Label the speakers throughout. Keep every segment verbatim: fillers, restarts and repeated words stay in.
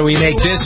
Speaker 1: we make this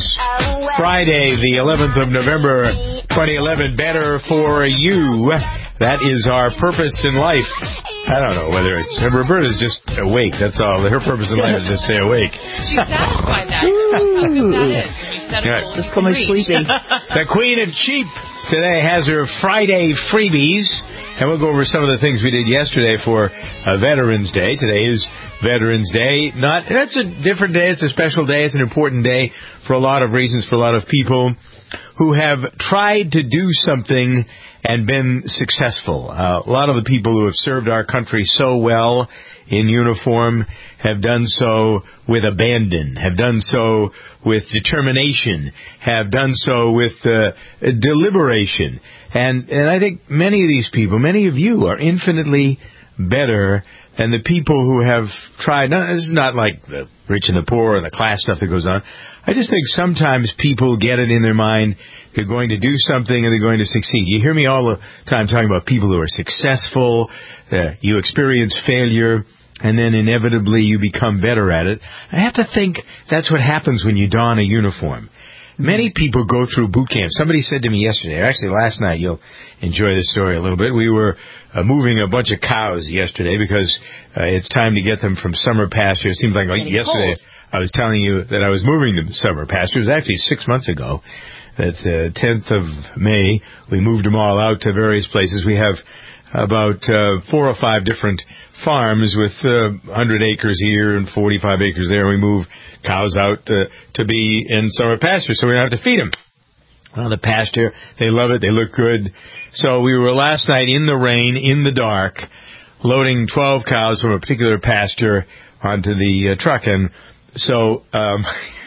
Speaker 1: Friday, the eleventh of November, twenty eleven, better for you. That is our purpose in life. I don't know whether it's... Roberta's just awake, that's all. Her purpose in life is to stay awake.
Speaker 2: She's satisfied that. How good that is. You said it
Speaker 3: Just call me sleepy.
Speaker 1: The Queen of Cheap today has her Friday freebies. And we'll go over some of the things we did yesterday for uh, Veterans Day. Today is Veterans Day. Not That's a different day. It's a special day. It's an important day for a lot of reasons, for a lot of people who have tried to do something and been successful. Uh, a lot of the people who have served our country so well in uniform have done so with abandon, have done so with determination, have done so with uh, deliberation. And and I think many of these people, many of you, are infinitely better than the people who have tried. Now, this is not like the rich and the poor and the class stuff that goes on. I just think sometimes people get it in their mind they're going to do something and they're going to succeed. You hear me all the time talking about people who are successful. Uh, you experience failure, and then inevitably you become better at it. I have to think that's what happens when you don a uniform. Many people go through boot camp. Somebody said to me yesterday, or actually last night, you'll enjoy this story a little bit. We were uh, moving a bunch of cows yesterday because uh, it's time to get them from summer pasture. It seems like, like yesterday cold. I was telling you that I was moving to summer pasture. It was actually six months ago. That uh, tenth of May, we moved them all out to various places. We have about uh, four or five different farms with uh, one hundred acres here and forty-five acres there. We move cows out uh, to be in summer pasture, so we don't have to feed them. Well, the pasture, they love it. They look good. So we were last night in the rain, in the dark, loading twelve cows from a particular pasture onto the uh, truck. And so um,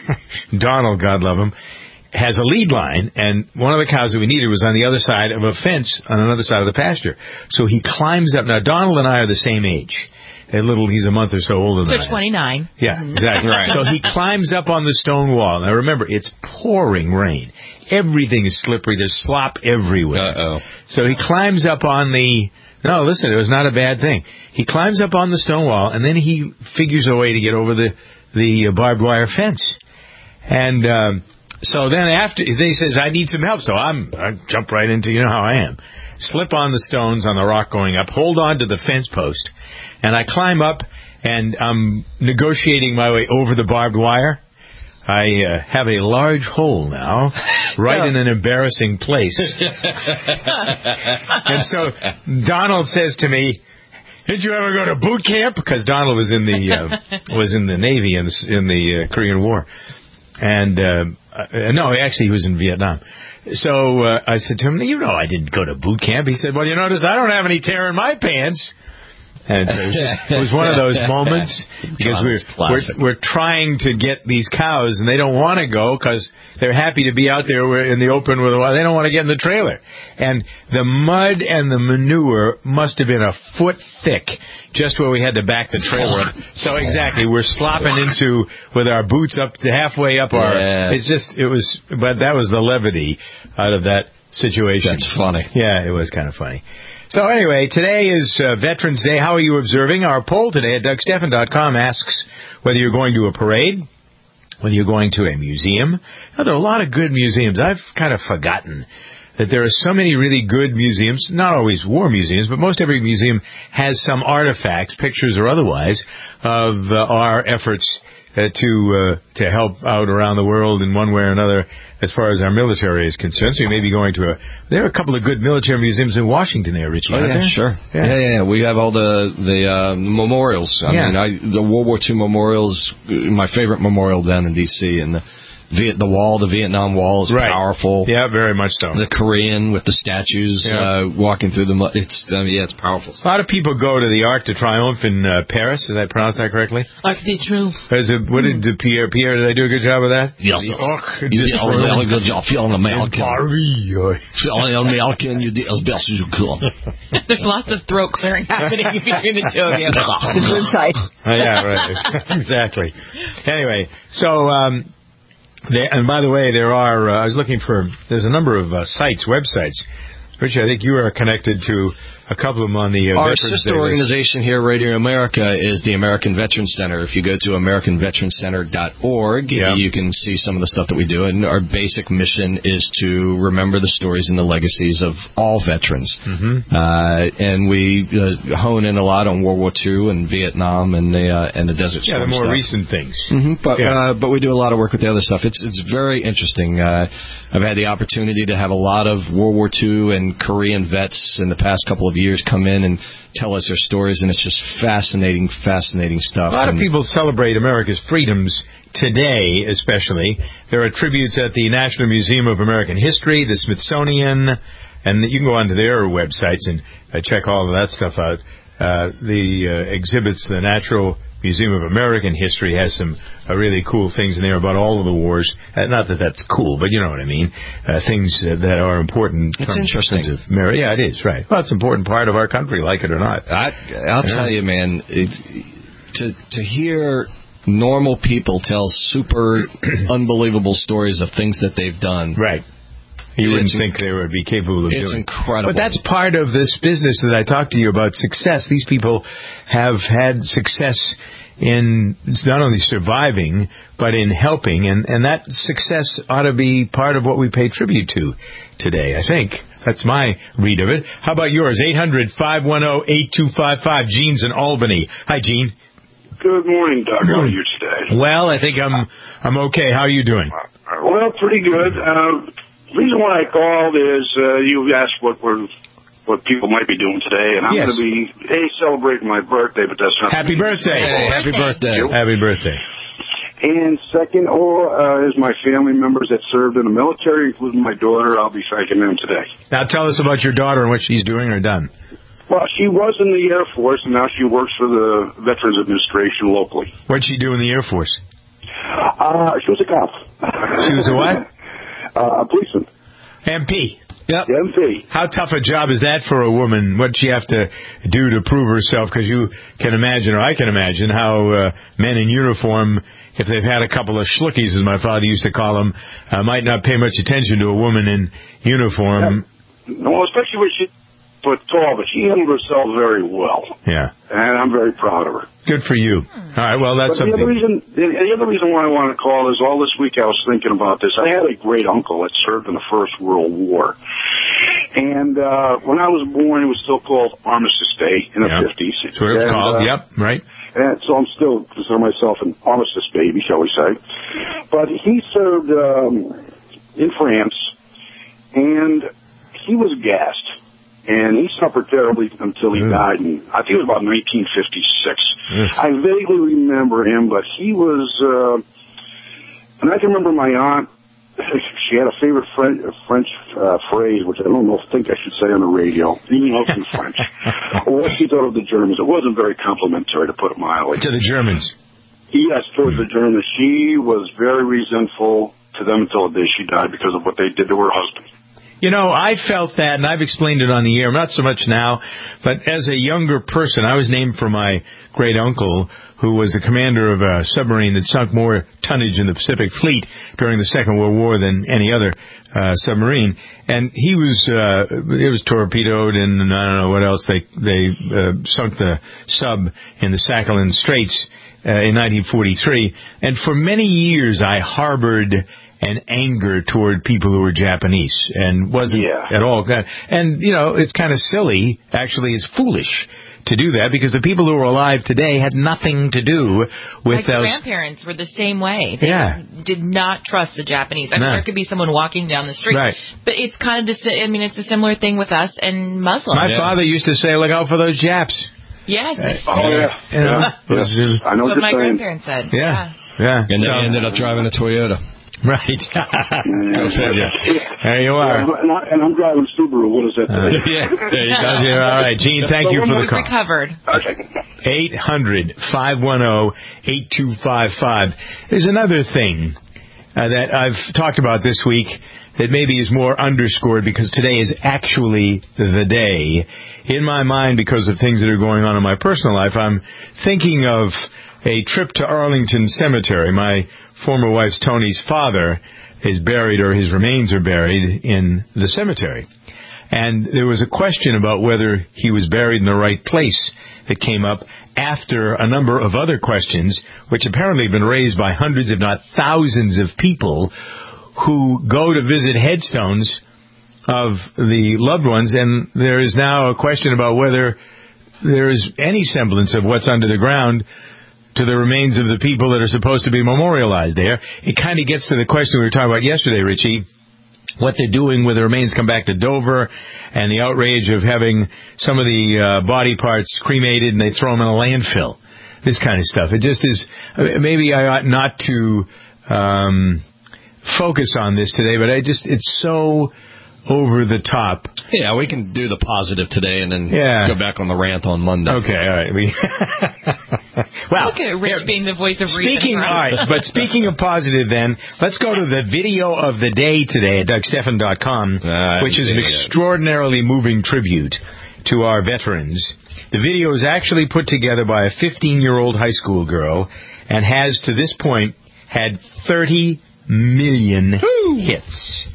Speaker 1: Donald, God love him, has a lead line, and one of the cows that we needed was on the other side of a fence on another side of the pasture. So he climbs up. Now, Donald and I are the same age. A little, he's a month or so older than I am.
Speaker 2: So twenty-nine.
Speaker 1: Yeah, exactly. Right. So he climbs up on the stone wall. Now, remember, it's pouring rain. Everything is slippery. There's slop everywhere.
Speaker 4: Uh-oh.
Speaker 1: So he climbs up on the... No, listen, it was not a bad thing. He climbs up on the stone wall, and then he figures a way to get over the, the barbed wire fence. And... Um, So then after, then he says, I need some help. So I'm, I jump right into, you know how I am. Slip on the stones on the rock going up, hold on to the fence post, and I climb up, and I'm negotiating my way over the barbed wire. I uh, have a large hole now, right yeah. in an embarrassing place. And so Donald says to me, did you ever go to boot camp? Because Donald was in the uh, was in the Navy in the, in the uh, Korean War. And, uh, uh, no, actually, he was in Vietnam. So uh, I said to him, you know, I didn't go to boot camp. He said, well, you notice I don't have any tear in my pants. And so it, was just, it was one of those moments because we're, we're we're trying to get these cows, and they don't want to go because they're happy to be out there in the open with a while. They don't want to get in the trailer. And the mud and the manure must have been a foot thick just where we had to back the trailer up. So exactly, we're slopping into with our boots up to halfway up our... Yeah. It's just, it was, but that was the levity out of that situation.
Speaker 4: That's funny.
Speaker 1: Yeah, it was kind of funny. So anyway, today is uh, Veterans Day. How are you observing? Our poll today at Doug Stephan dot com asks whether you're going to a parade, whether you're going to a museum. Now, there are a lot of good museums. I've kind of forgotten that there are so many really good museums, not always war museums, but most every museum has some artifacts, pictures or otherwise, of uh, our efforts uh, to uh, to help out around the world in one way or another as far as our military is concerned. So you may be going to a... There are a couple of good military museums in Washington there, Richie.
Speaker 4: Oh, yeah,
Speaker 1: there?
Speaker 4: sure.
Speaker 1: Yeah.
Speaker 4: yeah, yeah, We have all the the uh, memorials. I
Speaker 1: yeah.
Speaker 4: mean, I, the World War Two memorials, my favorite memorial down in D C, and the Viet, the wall, the Vietnam Wall is
Speaker 1: right.
Speaker 4: powerful.
Speaker 1: Yeah, very much so.
Speaker 4: The Korean with the statues yeah. uh, walking through the mud. It's, uh, yeah, it's powerful.
Speaker 1: A lot of people go to the Arc de Triomphe in uh, Paris. Did I pronounce that correctly?
Speaker 2: Arc de Triomphe.
Speaker 1: Is it, what did mm. Pierre, Pierre, did I do a good job with that?
Speaker 4: Yes.
Speaker 1: The Arc de
Speaker 4: You did a really good job. Feeling American. Feeling American. You did as best as you could.
Speaker 2: There's lots of throat clearing happening between the two of you.
Speaker 3: It's inside.
Speaker 1: Uh, yeah, right. Exactly. Anyway, so... Um, There, and by the way, there are, uh, I was looking for, there's a number of uh, sites, websites. Richard, I think you are connected to a couple of them on the uh,
Speaker 4: Our
Speaker 1: Veterans
Speaker 4: sister
Speaker 1: Day
Speaker 4: organization here, Radio America, is the American Veterans Center. If you go to american veterans center dot org,
Speaker 1: yeah.
Speaker 4: you can see some of the stuff that we do. And our basic mission is to remember the stories and the legacies of all veterans. Mm-hmm. Uh, and we uh, hone in a lot on World War Two and Vietnam and the uh, and the Desert
Speaker 1: Yeah,
Speaker 4: Storm
Speaker 1: the more
Speaker 4: stuff.
Speaker 1: recent things.
Speaker 4: Mm-hmm. But
Speaker 1: yeah.
Speaker 4: uh, but we do a lot of work with the other stuff. It's it's very interesting. Uh, I've had the opportunity to have a lot of World War Two and Korean vets in the past couple of years come in and tell us their stories, and it's just fascinating, fascinating stuff.
Speaker 1: A lot
Speaker 4: and
Speaker 1: of people celebrate America's freedoms today, especially. There are tributes at the National Museum of American History, the Smithsonian, and you can go onto their websites and uh, check all of that stuff out. Uh, the uh, exhibits, the Natural Museum of American History has some uh, really cool things in there about all of the wars. Uh, not that that's cool, but you know what I mean. Uh, things uh, that are important.
Speaker 4: It's interesting.
Speaker 1: Of Mary. Yeah, it is, right. Well, it's an important part of our country, like it or not.
Speaker 4: I, I'll yeah. tell you, man, it, to to hear normal people tell super unbelievable stories of things that they've done.
Speaker 1: Right. You wouldn't
Speaker 4: It's
Speaker 1: think they would be capable of
Speaker 4: it's
Speaker 1: doing.
Speaker 4: It's incredible.
Speaker 1: But that's part of this business that I talked to you about, success. These people have had success in not only surviving, but in helping. And, and that success ought to be part of what we pay tribute to today, I think. That's my read of it. How about yours? eight hundred, five one zero, eight two five five. Gene's in Albany. Hi, Gene.
Speaker 5: Good morning, Doug. How are you today?
Speaker 1: Well, I think I'm I'm okay. How are you doing?
Speaker 5: Well, pretty good. Uh, the reason why I called is uh, you asked what we're, what people might be doing today, and I'm
Speaker 1: yes.
Speaker 5: going to be a celebrating my birthday, but that's not
Speaker 1: happy birthday.
Speaker 4: Hey, happy birthday.
Speaker 1: Happy birthday.
Speaker 5: And second, oh, uh, is my family members that served in the military, including my daughter. I'll be thanking them today.
Speaker 1: Now, tell us about your daughter and what she's doing or done.
Speaker 5: Well, she was in the Air Force, and now she works for the Veterans Administration locally.
Speaker 1: What'd she do in the Air Force?
Speaker 5: Uh, she was a cop.
Speaker 1: She was a what?
Speaker 5: Uh, a policeman.
Speaker 1: M P.
Speaker 4: Yep.
Speaker 5: M P.
Speaker 1: How tough a job is that for a woman? What'd she have to do to prove herself? Because you can imagine, or I can imagine, how uh, men in uniform, if they've had a couple of schlookies, as my father used to call them, uh, might not pay much attention to a woman in uniform.
Speaker 5: Yeah. No, especially when she foot tall, but she handled herself very well.
Speaker 1: Yeah.
Speaker 5: And I'm very proud of her.
Speaker 1: Good for you. All right, well, that's
Speaker 5: but the
Speaker 1: something.
Speaker 5: Other reason, the, the other reason why I want to call is all this week I was thinking about this. I had a great uncle that served in the First World War. And uh, when I was born, it was still called Armistice Day in the
Speaker 1: yep.
Speaker 5: fifties.
Speaker 1: That's what it's
Speaker 5: and,
Speaker 1: called,
Speaker 5: uh,
Speaker 1: yep, right.
Speaker 5: And so I'm still consider myself an armistice baby, shall we say. But he served um, in France, and he was gassed. And he suffered terribly until he mm. died in, I think it was about nineteen fifty-six. Mm. I vaguely remember him, but he was, uh, and I can remember my aunt, she had a favorite French, French uh, phrase, which I don't know, think I should say on the radio, even though it's in French. What she thought of the Germans, it wasn't very complimentary, to put it mildly.
Speaker 1: To the Germans?
Speaker 5: Yes, towards mm. the Germans. She was very resentful to them until the day she died because of what they did to her husband.
Speaker 1: You know, I felt that, and I've explained it on the air, not so much now, but as a younger person, I was named for my great uncle, who was the commander of a submarine that sunk more tonnage in the Pacific Fleet during the Second World War than any other uh, submarine. And he was, uh, it was torpedoed, and I don't know what else, they, they uh, sunk the sub in the Sakhalin Straits uh, in nineteen forty-three. And for many years, I harbored an anger toward people who were Japanese and wasn't
Speaker 5: yeah.
Speaker 1: at all. And, you know, it's kind of silly, actually, it's foolish to do that because the people who are alive today had nothing to do with
Speaker 2: My
Speaker 1: those.
Speaker 2: grandparents were the same way. They
Speaker 1: yeah.
Speaker 2: did not trust the Japanese. I mean,
Speaker 1: no.
Speaker 2: there could be someone walking down the street.
Speaker 1: Right.
Speaker 2: But it's kind of, the, I mean, it's a similar thing with us and Muslims.
Speaker 1: My
Speaker 4: yeah.
Speaker 1: father used to say, look out for those Japs.
Speaker 2: Yes.
Speaker 5: Uh, oh, yeah.
Speaker 1: You know,
Speaker 5: yeah. yes. I know
Speaker 2: what
Speaker 5: what
Speaker 2: my
Speaker 5: you're saying.
Speaker 2: grandparents said.
Speaker 1: Yeah. Yeah.
Speaker 4: And
Speaker 1: so,
Speaker 4: they ended up driving a Toyota.
Speaker 1: Right.
Speaker 5: Go
Speaker 1: figure. There you are.
Speaker 5: Yeah, and, I, and I'm driving a Subaru. What is that?
Speaker 1: Uh, yeah. There you go. All right. Gene, thank you for the call.
Speaker 2: Recovered.
Speaker 5: Okay.
Speaker 1: eight hundred, five one zero, eight two five five. There's another thing uh, that I've talked about this week that maybe is more underscored because today is actually the day. In my mind, because of things that are going on in my personal life, I'm thinking of a trip to Arlington Cemetery. My former wife's Tony's father is buried, or his remains are buried, in the cemetery. And there was a question about whether he was buried in the right place that came up after a number of other questions, which apparently have been raised by hundreds, if not thousands, of people who go to visit headstones of the loved ones, and there is now a question about whether there is any semblance of what's under the ground to the remains of the people that are supposed to be memorialized there. It kind of gets to the question we were talking about yesterday, Richie, what they're doing with the remains come back to Dover, and the outrage of having some of the uh, body parts cremated and they throw them in a landfill. This kind of stuff. It just is, maybe I ought not to um, focus on this today, but I just, it's so over the top.
Speaker 4: Yeah, we can do the positive today and then
Speaker 1: yeah.
Speaker 4: go back on the rant on Monday.
Speaker 1: Okay, all right. We well,
Speaker 2: look at Rich being the voice of
Speaker 1: speaking,
Speaker 2: reason.
Speaker 1: All right, but speaking of positive then, let's go to the video of the day today at Doug Stephan dot com, uh, which is an extraordinarily moving tribute to our veterans. The video is actually put together by a fifteen-year-old high school girl and has, to this point, had thirty million Woo! Hits.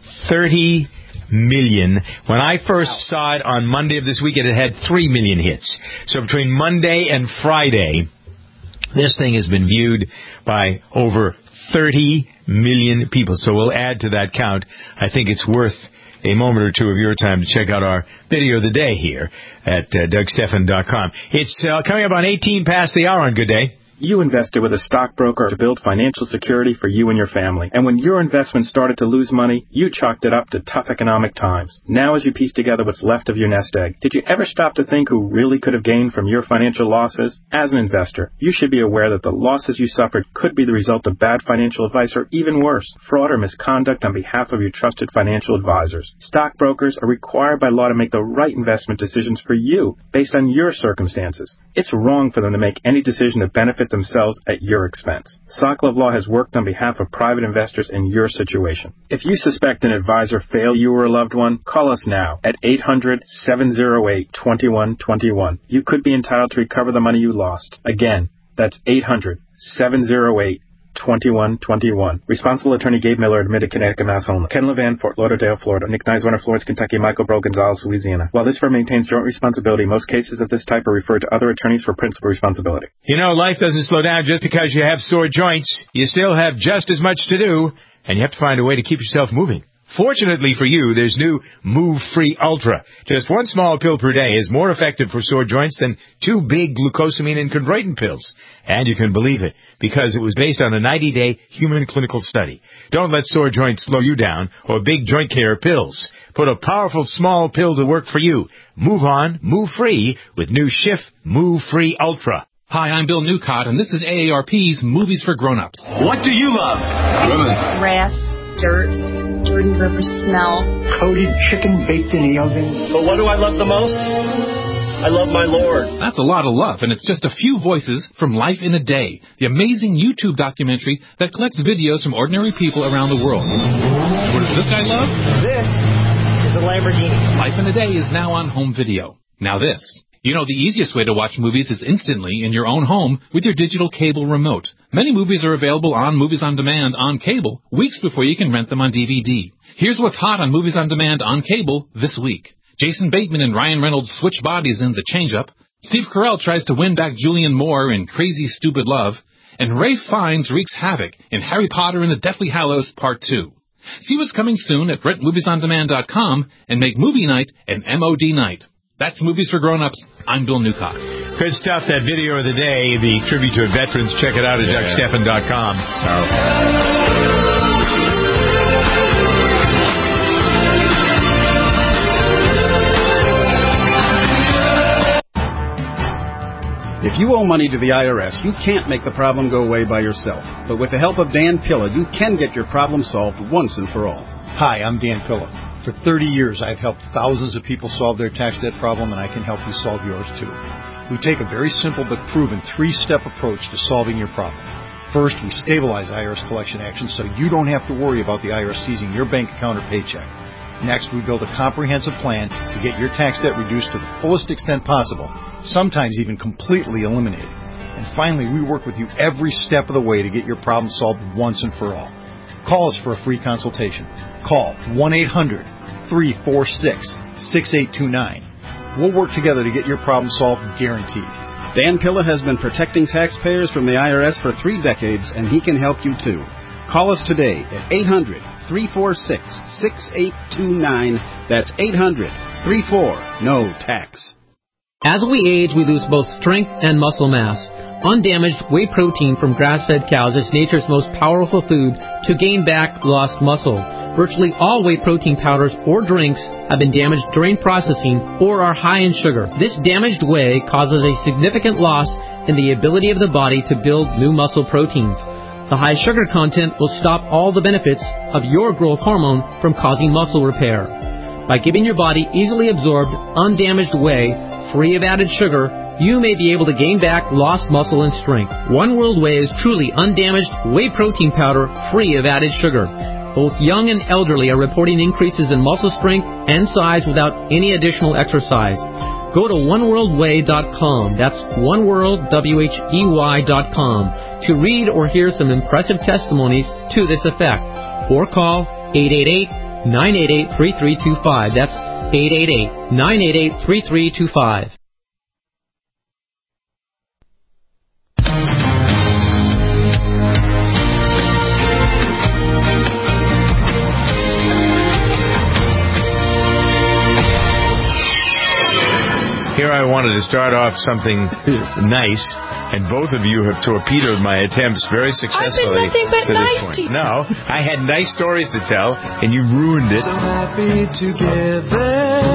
Speaker 1: thirty million. When I first wow. saw it on Monday of this week, it had three million hits. So between Monday and Friday, this thing has been viewed by over thirty million people. So we'll add to that count. I think it's worth a moment or two of your time to check out our video of the day here at uh, Doug Stephan dot com. It's uh, coming up on eighteen past the hour on Good Day.
Speaker 6: You invested with a stockbroker to build financial security for you and your family. And when your investment started to lose money, you chalked it up to tough economic times. Now as you piece together what's left of your nest egg, did you ever stop to think who really could have gained from your financial losses? As an investor, you should be aware that the losses you suffered could be the result of bad financial advice or even worse, fraud or misconduct on behalf of your trusted financial advisors. Stockbrokers are required by law to make the right investment decisions for you based on your circumstances. It's wrong for them to make any decision to benefit themselves at your expense. Soclove Law has worked on behalf of private investors in your situation. If you suspect an advisor failed you or a loved one, call us now at eight hundred, seven oh eight, two one two one. You could be entitled to recover the money you lost. Again, that's eight hundred, seven oh eight, two one two one. Responsible attorney Gabe Miller, admitted Connecticut, Mass only. Ken Levan, Fort Lauderdale, Florida. Nick Neiswender, Florence, Kentucky. Michael Bro, Gonzales, Louisiana. While this firm maintains joint responsibility, most cases of this type are referred to other attorneys for principal responsibility.
Speaker 1: You know, life doesn't slow down just because you have sore joints. You still have just as much to do, and you have to find a way to keep yourself moving. Fortunately for you, there's new Move Free Ultra. Just one small pill per day is more effective for sore joints than two big glucosamine and chondroitin pills. And you can believe it, because it was based on a ninety-day human clinical study. Don't let sore joints slow you down or big joint care pills. Put a powerful small pill to work for you. Move on, move free with new Schiff Move Free Ultra.
Speaker 7: Hi, I'm Bill Newcott, and this is A A R P's Movies for Grown-Ups.
Speaker 8: What do you love? Women.
Speaker 9: Grass, dirt, dirty river smell.
Speaker 10: Coated chicken baked in the oven.
Speaker 11: But what do I love the most? I love my Lord.
Speaker 7: That's a lot of love, and it's just a few voices from Life in a Day, the amazing YouTube documentary that collects videos from ordinary people around the world. What does this guy love?
Speaker 10: This is a Lamborghini.
Speaker 7: Life in a Day is now on home video. Now this. You know, the easiest way to watch movies is instantly in your own home with your digital cable remote. Many movies are available on Movies on Demand on cable weeks before you can rent them on D V D. Here's what's hot on Movies on Demand on cable this week. Jason Bateman and Ryan Reynolds switch bodies in The Change-Up. Steve Carell tries to win back Julianne Moore in Crazy Stupid Love. And Ralph Fiennes wreaks havoc in Harry Potter and the Deathly Hallows Part two. See what's coming soon at rent movies on demand dot com and make movie night an M O D night. That's Movies for Grown-Ups. I'm Bill Newcott.
Speaker 1: Good stuff. That video of the day, the tribute to veterans. Check it out at yeah. Doug Stephan dot com. Oh.
Speaker 12: If you owe money to the I R S, you can't make the problem go away by yourself. But with the help of Dan Pilla, you can get your problem solved once and for all.
Speaker 13: Hi, I'm Dan Pilla. For thirty years, I've helped thousands of people solve their tax debt problem, and I can help you solve yours too. We take a very simple but proven three-step approach to solving your problem. First, we stabilize I R S collection actions so you don't have to worry about the I R S seizing your bank account or paycheck. Next, we build a comprehensive plan to get your tax debt reduced to the fullest extent possible, sometimes even completely eliminated. And finally, we work with you every step of the way to get your problem solved once and for all. Call us for a free consultation. Call one eight hundred, three four six, six eight two nine. We'll work together to get your problem solved, guaranteed.
Speaker 12: Dan Pilla has been protecting taxpayers from the I R S for three decades, and he can help you too. Call us today at eight hundred, three four six, six eight two nine. That's eight hundred, three four, N O tax.
Speaker 14: As we age, we lose both strength and muscle mass. Undamaged whey protein from grass-fed cows is nature's most powerful food to gain back lost muscle. Virtually all whey protein powders or drinks have been damaged during processing or are high in sugar. This damaged whey causes a significant loss in the ability of the body to build new muscle proteins. The high sugar content will stop all the benefits of your growth hormone from causing muscle repair. By giving your body easily absorbed, undamaged whey, free of added sugar, you may be able to gain back lost muscle and strength. One World Whey is truly undamaged whey protein powder free of added sugar. Both young and elderly are reporting increases in muscle strength and size without any additional exercise. Go to one world whey dot com, that's oneworld, W H E Y dot com, to read or hear some impressive testimonies to this effect. Or call eight eight eight, nine eight eight, three three two five. That's eight eight eight, nine eight eight, three three two five.
Speaker 1: Here I wanted to start off something nice, and both of you have torpedoed my attempts very successfully.
Speaker 2: I've been nothing but
Speaker 1: to this
Speaker 2: nice
Speaker 1: point.
Speaker 2: to you.
Speaker 1: No, I had nice stories to tell, and you ruined it.
Speaker 15: So happy together.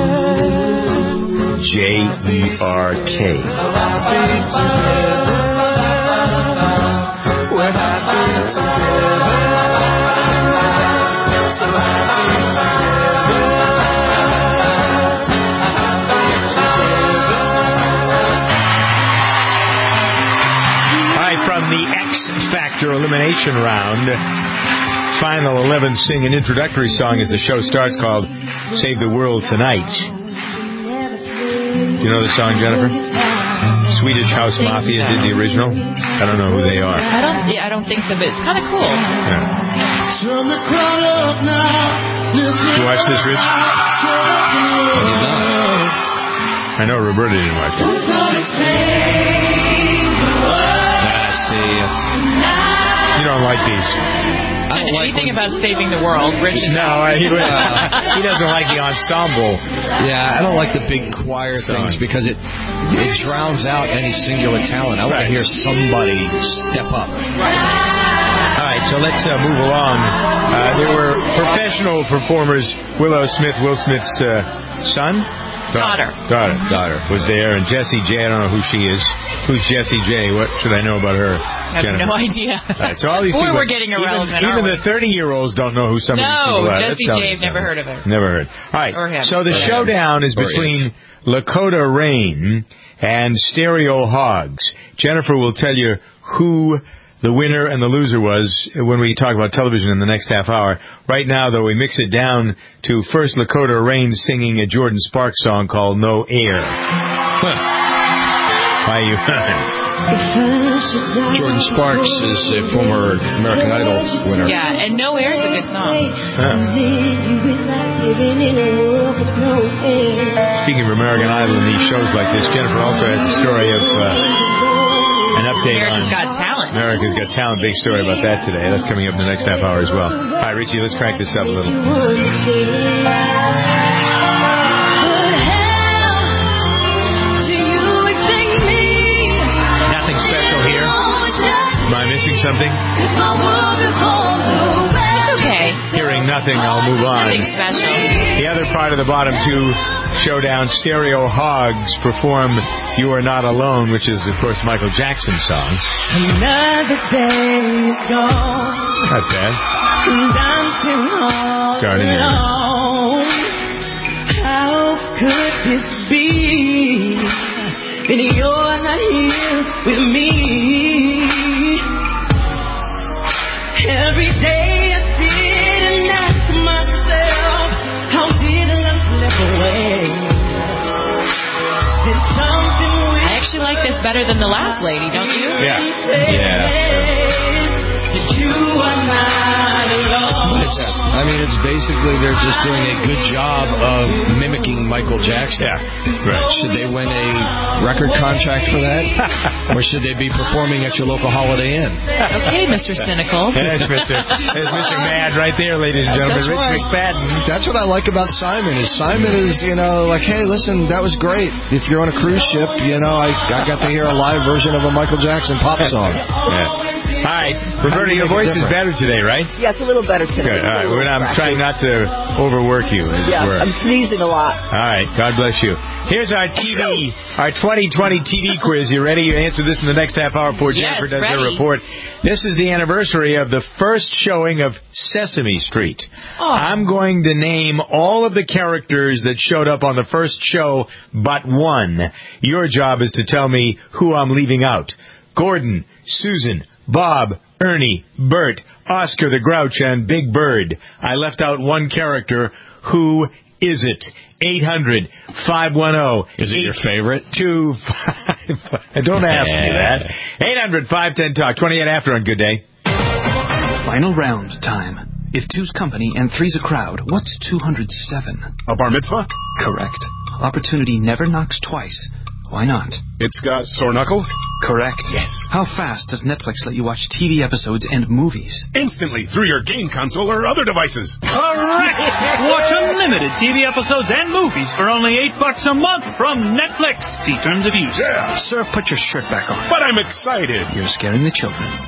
Speaker 1: J E R K.
Speaker 15: So happy together. We're happy together. So happy together.
Speaker 1: From the X Factor elimination round, final eleven sing an introductory song as the show starts called Save the World Tonight. You know the song, Jennifer? Swedish House Mafia did the original. I don't know who they are.
Speaker 2: I don't. Yeah, I don't think so, but it's kind of cool.
Speaker 1: Yeah.
Speaker 15: Turn the crowd up now.
Speaker 1: Did you watch this, Rich?
Speaker 4: I did not.
Speaker 1: I know Roberta didn't watch it. You don't like these.
Speaker 2: I don't like anything about saving the world. Rich
Speaker 1: no, uh, he, uh, he doesn't like the ensemble.
Speaker 4: Yeah, I don't like the big choir
Speaker 1: Song.
Speaker 4: things because it it drowns out any singular talent. I want
Speaker 1: Right.
Speaker 4: to hear somebody step up.
Speaker 1: All right, so let's uh, move along. Uh, there were professional performers. Willow Smith, Will Smith's uh, son?
Speaker 2: Daughter.
Speaker 1: Daughter. Daughter was there, and Jessie J. I don't know who she is. Who's Jessie J? What should I know about her?
Speaker 2: I have
Speaker 1: Jennifer?
Speaker 2: no idea.
Speaker 1: All right, so all these
Speaker 2: Boy,
Speaker 1: people,
Speaker 2: we're getting irrelevant.
Speaker 1: Even, even
Speaker 2: aren't
Speaker 1: the thirty-year-olds don't know who some
Speaker 2: we?
Speaker 1: of these
Speaker 2: No,
Speaker 1: people are.
Speaker 2: Jessie
Speaker 1: That's
Speaker 2: J. I've never heard of her.
Speaker 1: Never heard. All right.
Speaker 2: Or him.
Speaker 1: So the
Speaker 2: Or
Speaker 1: showdown is
Speaker 4: Or
Speaker 1: between Lakota Rain and Stereo Hogs. Jennifer will tell you who the winner and the loser was when we talk about television in the next half hour. Right now, though, we mix it down to first Lakota Rain singing a Jordan Sparks song called No Air. Huh. Why are you...
Speaker 4: Jordan Sparks is a former American Idol winner.
Speaker 2: Yeah, and No Air is a good song.
Speaker 1: Huh. Speaking of American Idol and these shows like this, Jennifer also has a story of... Uh, An update
Speaker 2: America's
Speaker 1: on
Speaker 2: Got Talent.
Speaker 1: America's Got Talent. Big story about that today. That's coming up in the next half hour as well. All right, Richie, let's crank this up a little. Nothing special here. Am I missing something?
Speaker 2: It's okay.
Speaker 1: Hearing nothing, I'll move on.
Speaker 2: Nothing special.
Speaker 1: The other part of the bottom two showdown, Stereo Hogs perform You Are Not Alone, which is, of course, Michael Jackson's song.
Speaker 15: Another day is gone.
Speaker 1: Not bad.
Speaker 15: Dancing all
Speaker 1: Starting in.
Speaker 15: alone. How could this be? And you're not here with me. Every day I sit and ask myself, how did I slip away? Did something
Speaker 2: I actually like this better than the last lady, don't you?
Speaker 1: Yeah.
Speaker 15: Yeah. You are not alone.
Speaker 4: It's, I mean, it's basically they're just doing a good job of mimicking Michael Jackson.
Speaker 1: Yeah, right.
Speaker 4: Should they win a record contract for that? Or should they be performing at your local Holiday Inn?
Speaker 2: Okay, Mister Cynical.
Speaker 1: There's Mister There's Mister Mad right there, ladies and gentlemen.
Speaker 4: That's
Speaker 1: Rich
Speaker 4: right.
Speaker 1: McFadden.
Speaker 4: That's what I like about Simon. Is Simon is, you know, like, hey, listen, that was great. If you're on a cruise ship, you know, I, I got to hear a live version of a Michael Jackson pop song.
Speaker 1: Yeah. Hi, Roberta, your voice is better today, right?
Speaker 3: Yeah, it's a little better today.
Speaker 1: Good. All right. We're, I'm trying not to overwork you, as
Speaker 3: yeah,
Speaker 1: it were.
Speaker 3: I'm sneezing a lot.
Speaker 1: All right. God bless you. Here's our T V, our twenty twenty T V quiz. You ready? You answer this in the next half hour before
Speaker 2: Yes,
Speaker 1: Jennifer does
Speaker 2: ready.
Speaker 1: her report. This is the anniversary of the first showing of Sesame Street.
Speaker 2: Oh.
Speaker 1: I'm going to name all of the characters that showed up on the first show but one. Your job is to tell me who I'm leaving out. Gordon, Susan, Bob, Ernie, Bert, Oscar the Grouch, and Big Bird. I left out one character. Who is it? eight hundred, five one zero.
Speaker 4: Is it your favorite?
Speaker 1: Two, five. Don't ask me that. eight hundred, five ten, talk. twenty-eight after on Good Day.
Speaker 16: Final round time. If two's company and three's a crowd, what's two hundred seven?
Speaker 17: A bar mitzvah?
Speaker 16: Correct. Opportunity never knocks twice. Why not?
Speaker 17: It's got sore knuckles?
Speaker 16: Correct.
Speaker 17: Yes.
Speaker 16: How fast does Netflix let you watch T V episodes and movies?
Speaker 17: Instantly, through your game console or other devices.
Speaker 18: Correct! Watch unlimited T V episodes and movies for only eight bucks a month from Netflix. See terms of use.
Speaker 17: Yeah.
Speaker 16: Sir, put your shirt back on.
Speaker 17: But I'm excited.
Speaker 16: You're scaring the children.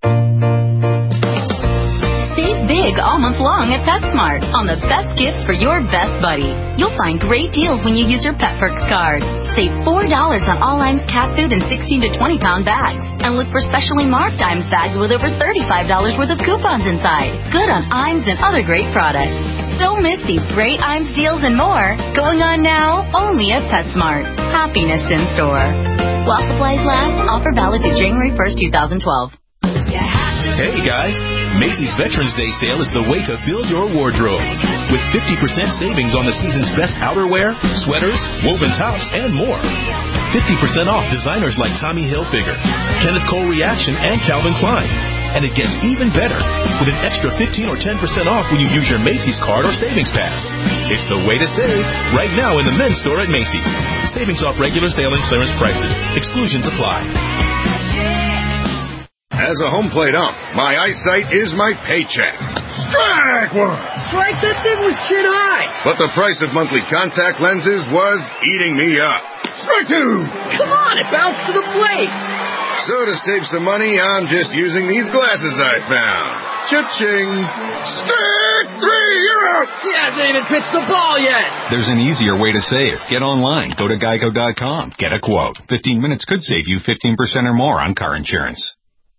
Speaker 19: Save big all month long at PetSmart on the best gifts for your best buddy. You'll find great deals when you use your PetPerks card. Save four dollars on all Iams cat food and sixteen to twenty pound bags. And look for specially marked Iams bags with over thirty-five dollars worth of coupons inside. Good on Iams and other great products. Don't miss these great Iams deals and more. Going on now, only at PetSmart. Happiness in store. While supplies last, offer valid through January first, twenty twelve.
Speaker 20: Hey guys, Macy's Veterans Day sale is the way to build your wardrobe. With fifty percent savings on the season's best outerwear, sweaters, woven tops, and more. fifty percent off designers like Tommy Hilfiger, Kenneth Cole Reaction, and Calvin Klein. And it gets even better with an extra fifteen or ten percent off when you use your Macy's card or savings pass. It's the way to save right now in the men's store at Macy's. Savings off regular sale and clearance prices. Exclusions apply.
Speaker 21: As a home plate ump, my eyesight is my paycheck. Strike one!
Speaker 10: Strike, that thing was chin high!
Speaker 21: But the price of monthly contact lenses was eating me up. Strike two!
Speaker 10: Come on, it bounced to the plate!
Speaker 21: So to save some money, I'm just using these glasses I found. Cha-ching! Strike three, you're out!
Speaker 10: He hasn't even pitched the ball yet!
Speaker 22: There's an easier way to save. Get online. Go to geico dot com. Get a quote. fifteen minutes could save you fifteen percent or more on car insurance.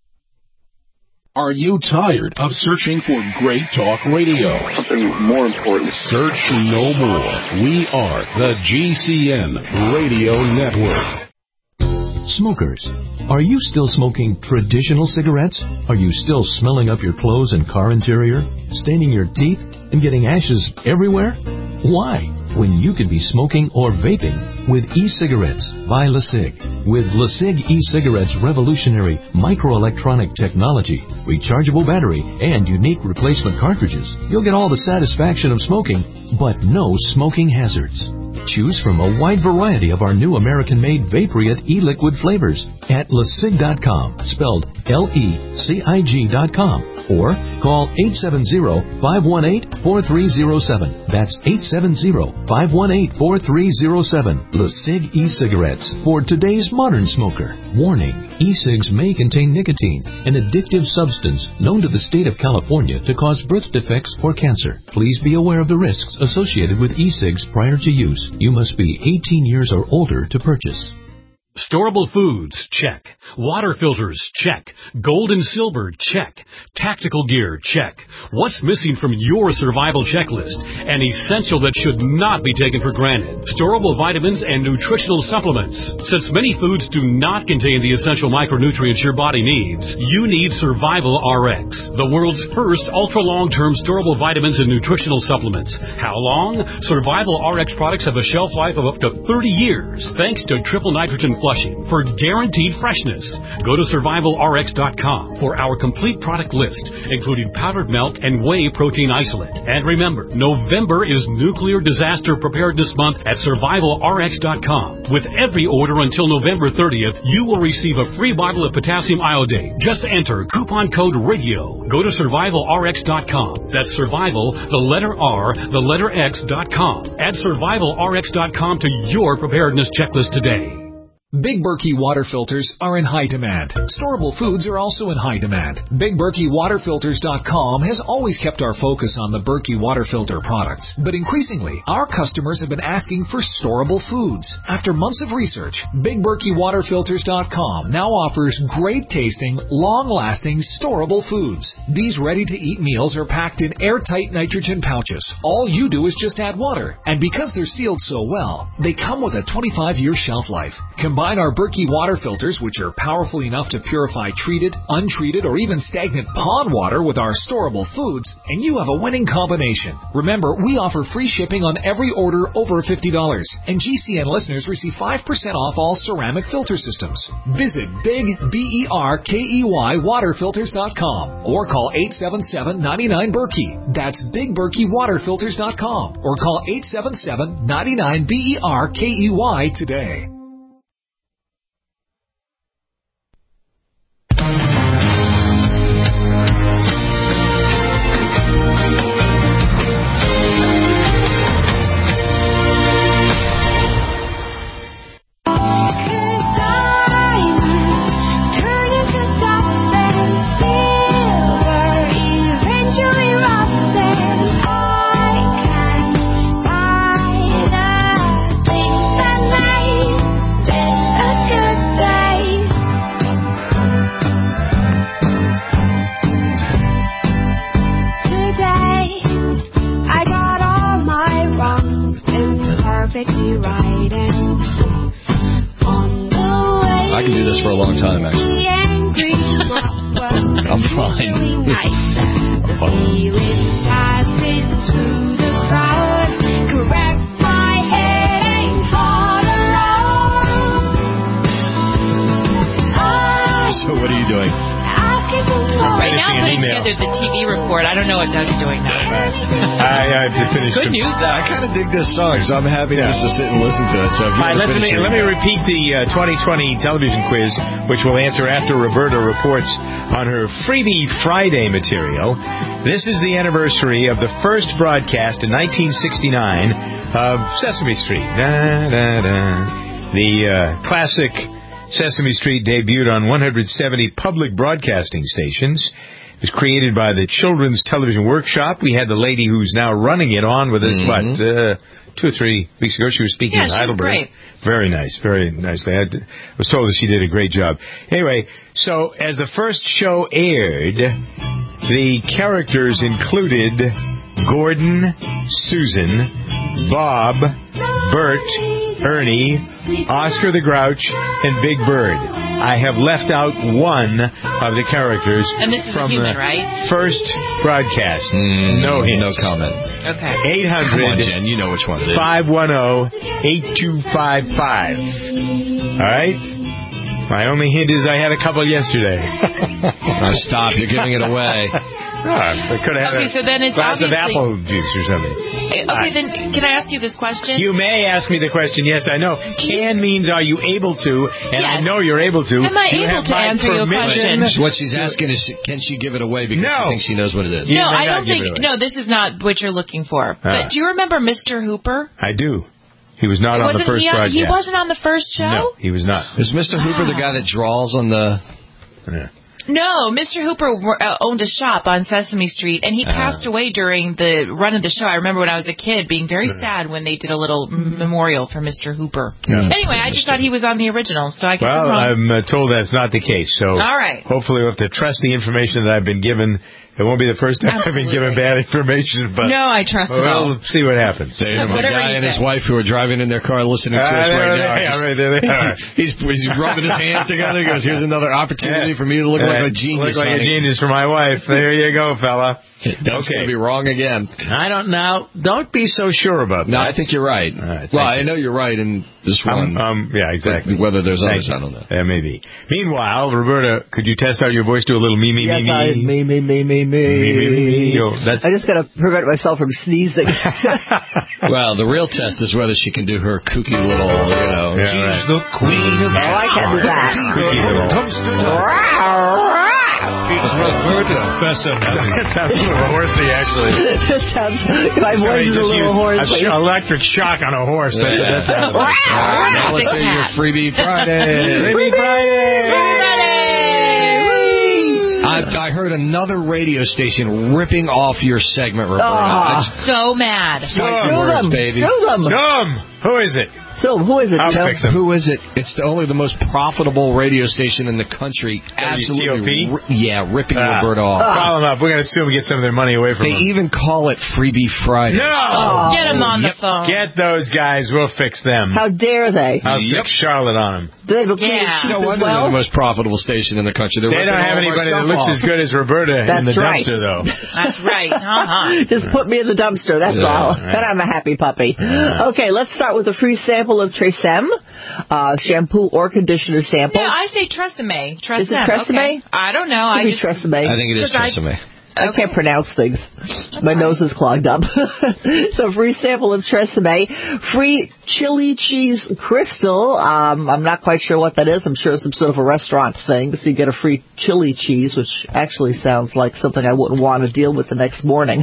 Speaker 23: Are you tired of searching for great talk radio?
Speaker 5: Something more important.
Speaker 23: Search no more. We are the G C N Radio Network.
Speaker 24: Smokers, are you still smoking traditional cigarettes? Are you still smelling up your clothes and car interior, staining your teeth, and getting ashes everywhere? Why? When you could be smoking or vaping with e-cigarettes by LeSig. With LeSig e-cigarettes' revolutionary microelectronic technology, rechargeable battery, and unique replacement cartridges, you'll get all the satisfaction of smoking, but no smoking hazards. Choose from a wide variety of our new American-made Vaporite e-liquid flavors at lesig dot com, spelled L E C I G dot com, or call eight seven zero, five one eight, four three zero seven. That's eight seven zero, five one eight, four three zero seven. LeSig e-cigarettes for today's modern smoker. Warning, e-cigs may contain nicotine, an addictive substance known to the state of California to cause birth defects or cancer. Please be aware of the risks associated with e-cigs prior to use. You must be eighteen years or older to purchase.
Speaker 25: Storable foods, check. Water filters, check. Gold and silver, check. Tactical gear, check. What's missing from your survival checklist? An essential that should not be taken for granted. Storable vitamins and nutritional supplements. Since many foods do not contain the essential micronutrients your body needs, you need Survival R X, the world's first ultra-long-term storable vitamins and nutritional supplements. How long? Survival R X products have a shelf life of up to thirty years, thanks to triple nitrogen Flushing for guaranteed freshness. Go to survival r x dot com for our complete product list, including powdered milk and whey protein isolate. And remember, November is Nuclear Disaster Preparedness Month at survival r x dot com. With every order until November thirtieth, you will receive a free bottle of potassium iodate. Just enter coupon code RADIO. Go to survival r x dot com. That's survival, the letter R, the letter X dot com. Add survival r x dot com to your preparedness checklist today.
Speaker 6: Big Berkey water filters are in high demand. Storable foods are also in high demand. Big Berkey Water Filters dot com has always kept our focus on the Berkey water filter products. But increasingly, our customers have been asking for storable foods. After months of research, Big Berkey Water Filters dot com now offers great tasting, long-lasting, storable foods. These ready-to-eat meals are packed in airtight nitrogen pouches. All you do is just add water. And because they're sealed so well, they come with a twenty-five year shelf life. Combine our Berkey water filters, which are powerful enough to purify treated, untreated, or even stagnant pond water with our storable foods, and you have a winning combination. Remember, we offer free shipping on every order over fifty dollars, and G C N listeners receive five percent off all ceramic filter systems. Visit Big B E R K E Y Water Filters dot com or call eight seven seven, nine nine, Berkey. That's Big Berkey Water Filters dot com or call eight seven seven, nine nine, B E R K E Y today.
Speaker 4: I can do this for a long time, actually. I'm fine. So what are you doing?
Speaker 2: Right now I'm putting together the T V report. I don't know what Doug's doing now.
Speaker 1: I, I have to finish.
Speaker 2: Good news, though.
Speaker 4: I kind of dig this song, so I'm happy
Speaker 1: Yeah.
Speaker 4: just to sit and listen to it. So if you
Speaker 1: All right,
Speaker 4: wanna
Speaker 1: let's
Speaker 4: finish
Speaker 1: me,
Speaker 4: it,
Speaker 1: let me repeat the uh, twenty twenty television quiz, which we'll answer after Roberta reports on her Freebie Friday material. This is the anniversary of the first broadcast in nineteen sixty-nine of Sesame Street. Da, da, da. The uh, classic Sesame Street debuted on one hundred seventy public broadcasting stations. It was created by the Children's Television Workshop. We had the lady who's now running it on with us,
Speaker 4: Mm-hmm.
Speaker 1: what, uh, two or three weeks ago. She was speaking
Speaker 2: Yeah,
Speaker 1: in
Speaker 2: she was
Speaker 1: Heidelberg.
Speaker 2: great.
Speaker 1: Very nice, very nicely. I was told that she did a great job. Anyway, so as the first show aired, the characters included Gordon, Susan, Bob, Bert, Ernie, Oscar the Grouch, and Big Bird. I have left out one of the characters
Speaker 2: And this is a
Speaker 1: from
Speaker 2: human,
Speaker 1: the
Speaker 2: right?
Speaker 1: first broadcast.
Speaker 4: Mm,
Speaker 1: no hints.
Speaker 4: No comment.
Speaker 2: Okay.
Speaker 1: eight
Speaker 4: Come on,
Speaker 1: hundred,
Speaker 4: Jen. You know which one it is.
Speaker 1: five one zero, eight two five five. All right? My only hint is I had a couple yesterday.
Speaker 4: Oh, stop. You're giving it away.
Speaker 1: Oh, I could have
Speaker 2: Okay,
Speaker 1: had a
Speaker 2: so then it's
Speaker 1: glass of
Speaker 2: obviously-
Speaker 1: apple juice or something.
Speaker 2: Eh, Okay, then can I ask you this question?
Speaker 1: You may ask me the question. Yes, I know. Can means are you able to, and I
Speaker 2: Yes.
Speaker 1: know you're able to.
Speaker 2: Am I
Speaker 1: You
Speaker 2: able
Speaker 1: have
Speaker 2: to
Speaker 1: my
Speaker 2: answer your
Speaker 1: permission.
Speaker 2: question?
Speaker 4: What she's asking is, can she give it away because
Speaker 1: No.
Speaker 4: she thinks she knows what it is?
Speaker 1: You
Speaker 2: no,
Speaker 1: may
Speaker 2: I
Speaker 1: not
Speaker 2: don't
Speaker 1: give
Speaker 2: think.
Speaker 1: it away.
Speaker 2: No, this is not what you're looking for.
Speaker 1: Ah.
Speaker 2: But do you remember Mister Hooper?
Speaker 1: I do. He was not on the
Speaker 2: Wasn't
Speaker 1: first
Speaker 2: he, on,
Speaker 1: broadcast.
Speaker 2: he wasn't on the first show?
Speaker 1: No, he was not.
Speaker 4: Is Mister Hooper the guy that draws on the...
Speaker 1: Yeah.
Speaker 2: No, Mister Hooper uh, owned a shop on Sesame Street, and he
Speaker 4: Ah.
Speaker 2: passed away during the run of the show. I remember when I was a kid being very sad when they did a little m- memorial for Mister Hooper.
Speaker 1: Yeah.
Speaker 2: Anyway, I just thought he was on the original, so I could
Speaker 1: Well,
Speaker 2: be wrong.
Speaker 1: I'm uh, told that's not the case. So
Speaker 2: All right.
Speaker 1: hopefully we'll have to trust the information that I've been given It won't be the first time I've been given bad information, but
Speaker 2: no, I trust
Speaker 1: we'll
Speaker 2: it all.
Speaker 1: see what happens.
Speaker 4: They have a guy and his wife who are driving in their car listening to
Speaker 1: Uh,
Speaker 4: us
Speaker 1: there
Speaker 4: right
Speaker 1: they
Speaker 4: now.
Speaker 1: are,
Speaker 4: Just-
Speaker 1: right there they are.
Speaker 4: he's, he's rubbing his hands together. He goes, here's another opportunity for me to look like a genius.
Speaker 1: Look like a
Speaker 4: honey.
Speaker 1: genius for my wife. There you go, fella.
Speaker 4: That's
Speaker 1: Okay.
Speaker 4: going to be wrong again.
Speaker 1: I don't now. Don't be so sure about that.
Speaker 4: No, I think you're right.
Speaker 1: right,
Speaker 4: well,
Speaker 1: thank
Speaker 4: I know you're right in this one.
Speaker 1: Um, um, yeah, exactly.
Speaker 4: But whether there's
Speaker 1: Thank
Speaker 4: others,
Speaker 1: you.
Speaker 4: I don't know.
Speaker 1: Yeah, maybe. Meanwhile, Roberta, could you test out your voice? Do a little me, me,
Speaker 3: yes,
Speaker 1: me,
Speaker 3: I,
Speaker 1: me.
Speaker 3: me, me, me, me, me.
Speaker 1: Me, me, me, me. Yo, that's
Speaker 3: I just got to prevent myself from sneezing.
Speaker 4: Well, the real test is whether she can do her kooky little, you know.
Speaker 1: Yeah,
Speaker 4: she's
Speaker 1: right.
Speaker 4: the queen of
Speaker 3: Oh, I can do that.
Speaker 1: Cookie little.
Speaker 25: It's Roberta Bessonelli.
Speaker 1: That sounds a little horsey, actually.
Speaker 3: That sounds, my
Speaker 1: Somebody
Speaker 3: voice is a
Speaker 1: just
Speaker 3: little
Speaker 1: used
Speaker 3: horsey.
Speaker 1: a sh- electric shock on a horse. That's what that sounds like.
Speaker 4: All right, now let's hear your Freebie Friday.
Speaker 1: Freebie Friday!
Speaker 4: I, I heard another radio station ripping off your segment, Roberta.
Speaker 3: Ah.
Speaker 4: It's
Speaker 2: So mad.
Speaker 4: fighting
Speaker 3: Sue
Speaker 4: words,
Speaker 3: them.
Speaker 4: baby.
Speaker 3: Sue them.
Speaker 1: Some. Who is it?
Speaker 3: So, who is it,
Speaker 1: I'll
Speaker 3: Joe?
Speaker 1: fix him.
Speaker 4: Who is it? It's the, only the most profitable radio station in the country. Absolutely.
Speaker 1: W T O P?
Speaker 4: Ri- yeah, ripping
Speaker 1: Ah.
Speaker 4: Roberta off.
Speaker 1: Call them up. We're going to assume we get some of their money away from
Speaker 4: They
Speaker 1: them.
Speaker 4: even call it Freebie Friday.
Speaker 1: No!
Speaker 3: Oh.
Speaker 2: Get him on the phone.
Speaker 1: Get those guys. We'll fix them.
Speaker 3: How dare they?
Speaker 1: I'll
Speaker 4: Yep.
Speaker 1: stick Charlotte on them.
Speaker 3: Do they have a clean
Speaker 2: Yeah.
Speaker 3: cheap
Speaker 4: No
Speaker 3: as
Speaker 4: wonder they're
Speaker 3: well?
Speaker 4: the most profitable station in the country. They're
Speaker 1: They
Speaker 4: ripping
Speaker 1: don't have
Speaker 4: all of our
Speaker 1: anybody that
Speaker 4: stuff
Speaker 1: looks
Speaker 4: off.
Speaker 1: as good as Roberta in
Speaker 3: That's
Speaker 1: the
Speaker 3: right.
Speaker 1: dumpster, though.
Speaker 2: That's right. Uh-huh.
Speaker 3: Just put me in the dumpster, that's
Speaker 1: Yeah,
Speaker 3: all.
Speaker 1: right.
Speaker 3: Then I'm a happy puppy. Okay, let's start with a free sample of Tresemme, uh, shampoo or conditioner sample.
Speaker 2: Yeah, I say Tresemme. Tresemme.
Speaker 3: Is it Tresemme?
Speaker 2: Okay. I don't know.
Speaker 3: Could
Speaker 2: I
Speaker 3: be
Speaker 2: just
Speaker 3: Tresemme.
Speaker 4: I think it is
Speaker 2: Because I-
Speaker 4: Tresemme.
Speaker 3: I can't pronounce things. My nose is clogged up. So free sample of Tresemme. Free chili cheese crystal. Um, I'm not quite sure what that is. I'm sure it's some sort of a restaurant thing. So you get a free chili cheese, which actually sounds like something I wouldn't want to deal with the next morning.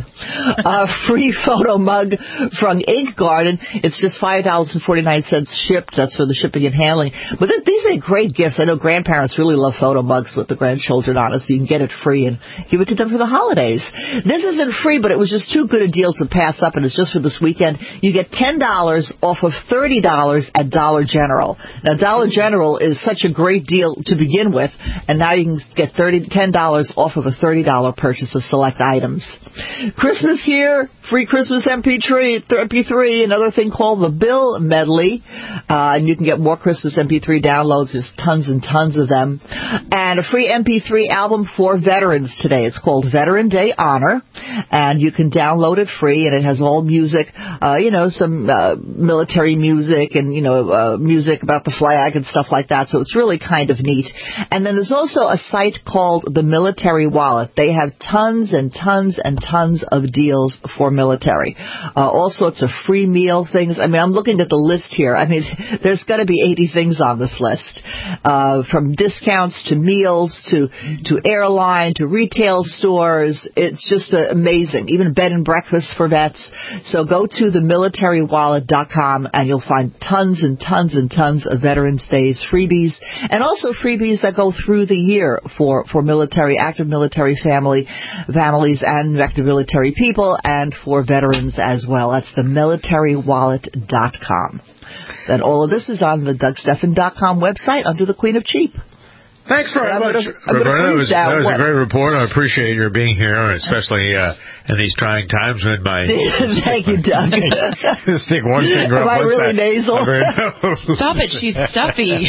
Speaker 3: A free photo mug from Ink Garden. It's just five dollars and forty-nine cents shipped. That's for the shipping and handling. But th- these are great gifts. I know grandparents really love photo mugs with the grandchildren on it, so you can get it free and give it to them for the holidays. This isn't free, but it was just too good a deal to pass up, and it's just for this weekend. You get ten dollars off of thirty dollars at Dollar General. Now, Dollar General is such a great deal to begin with, and now you can get thirty, ten dollars off of a thirty dollars purchase of select items. Christmas here, free Christmas M P three, M P three, another thing called the Bill Medley, uh, and you can get more Christmas M P three downloads. There's tons and tons of them. And a free M P three album for veterans today. It's called Veteran Day Honor, and you can download it free, and it has all music, uh, you know, some uh, military music and, you know, uh, music about the flag and stuff like that, so it's really kind of neat. And then there's also a site called the Military Wallet. They have tons and tons and tons of deals for military. Uh, all sorts of free meal things. I mean, I'm looking at the list here. I mean, there's got to be eighty things on this list, uh, from discounts to meals to, to airline to retail stores. It's just uh, amazing. Even bed and breakfast for vets. So go to the military wallet dot com and you'll find tons and tons and tons of Veterans Days freebies, and also freebies that go through the year for, for military, active military family, families and active military people, and for veterans as well. That's the military wallet dot com. And all of this is on the Doug Steffen dot com website under the Queen of Cheap.
Speaker 1: Thanks very
Speaker 3: I'm
Speaker 1: much,
Speaker 3: gonna- I'm gonna
Speaker 1: Roberta. That was,
Speaker 3: freeze down.
Speaker 1: that was a
Speaker 3: What?
Speaker 1: great report. I appreciate your being here, especially uh, in these trying times when my...
Speaker 3: Thank you, Doug.
Speaker 1: Stick one finger
Speaker 3: Am
Speaker 1: up
Speaker 3: I
Speaker 1: one
Speaker 3: really
Speaker 1: side.
Speaker 3: nasal?
Speaker 1: of her nose.
Speaker 2: Stop it. She's stuffy.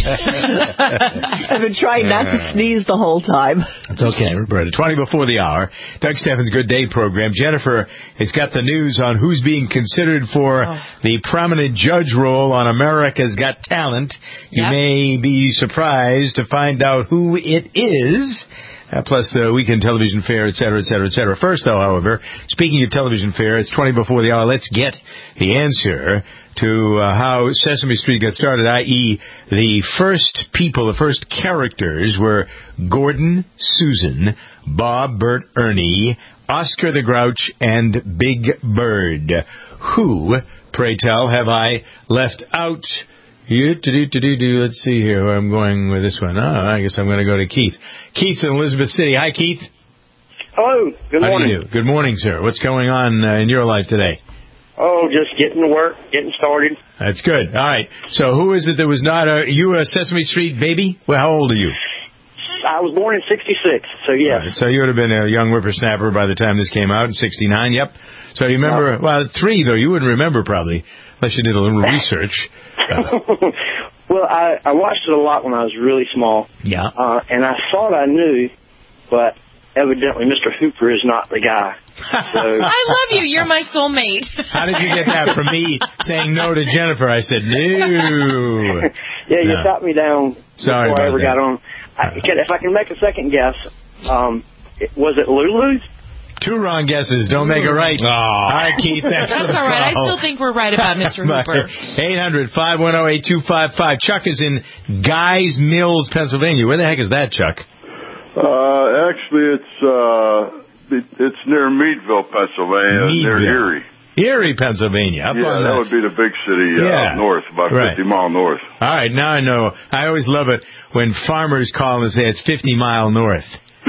Speaker 3: I've been trying not to sneeze the whole time.
Speaker 1: It's okay, Roberta. twenty before the hour. Doug Steffen's Good Day program. Jennifer has got the news on who's being considered for
Speaker 2: Oh.
Speaker 1: the prominent judge role on America's Got Talent. You
Speaker 2: Yep.
Speaker 1: may be surprised to find out who it is. Uh, plus the weekend television fair, et cetera, et cetera, et cetera. First, though, however, speaking of television fair, it's twenty before the hour. Let's get the answer to uh, how Sesame Street got started, that is the first people, the first characters were Gordon, Susan, Bob, Bert, Ernie, Oscar the Grouch, and Big Bird. Who, pray tell, have I left out? You, do, do, do, do, let's see here where I'm going with this one. Oh, I guess I'm going to go to Keith. Keith's in Elizabeth City. Hi, Keith.
Speaker 7: Hello. Good
Speaker 1: How
Speaker 7: morning.
Speaker 1: do you do? Good morning, sir. What's going on uh, in your life today?
Speaker 7: Oh, just getting to work, getting started.
Speaker 1: That's good. All right. So who is it that was not a, you a Sesame Street baby? Well, how old are you?
Speaker 7: I was born in sixty-six, so yes.
Speaker 1: Right, so you would have been a young whippersnapper by the time this came out in sixty-nine. Yep. So you remember, well, three, though, you wouldn't remember probably, unless you did a little research. Uh,
Speaker 7: well, I, I watched it a lot when I was really small.
Speaker 1: Yeah.
Speaker 7: Uh, and I thought I knew, but evidently Mister Hooper is not the guy. So.
Speaker 2: I love you. You're my soulmate.
Speaker 1: How did you get that from me saying no to Jennifer? I said, no.
Speaker 7: Yeah, you
Speaker 1: no.
Speaker 7: shot me down
Speaker 1: Sorry
Speaker 7: before I ever
Speaker 1: that.
Speaker 7: got on. I, can, if I can make a second guess, um, it, was it Lulu's?
Speaker 1: Two wrong guesses. Don't make it right. Oh. All right, Keith. Thanks
Speaker 2: That's
Speaker 1: for the
Speaker 2: all right.
Speaker 1: call.
Speaker 2: I still think we're right about Mister Hooper.
Speaker 1: eight hundred, five one zero, eight two five five. Chuck is in Guys Mills, Pennsylvania. Where the heck is that, Chuck?
Speaker 8: Uh, actually, it's uh, it, it's near Meadville, Pennsylvania,
Speaker 1: Meadville.
Speaker 8: near Erie.
Speaker 1: Erie, Pennsylvania. Up
Speaker 8: yeah,
Speaker 1: on
Speaker 8: that
Speaker 1: the,
Speaker 8: would be the big city uh,
Speaker 1: yeah.
Speaker 8: north, about
Speaker 1: right.
Speaker 8: fifty mile north.
Speaker 1: All right, now I know. I always love it when farmers call and say it's fifty mile north.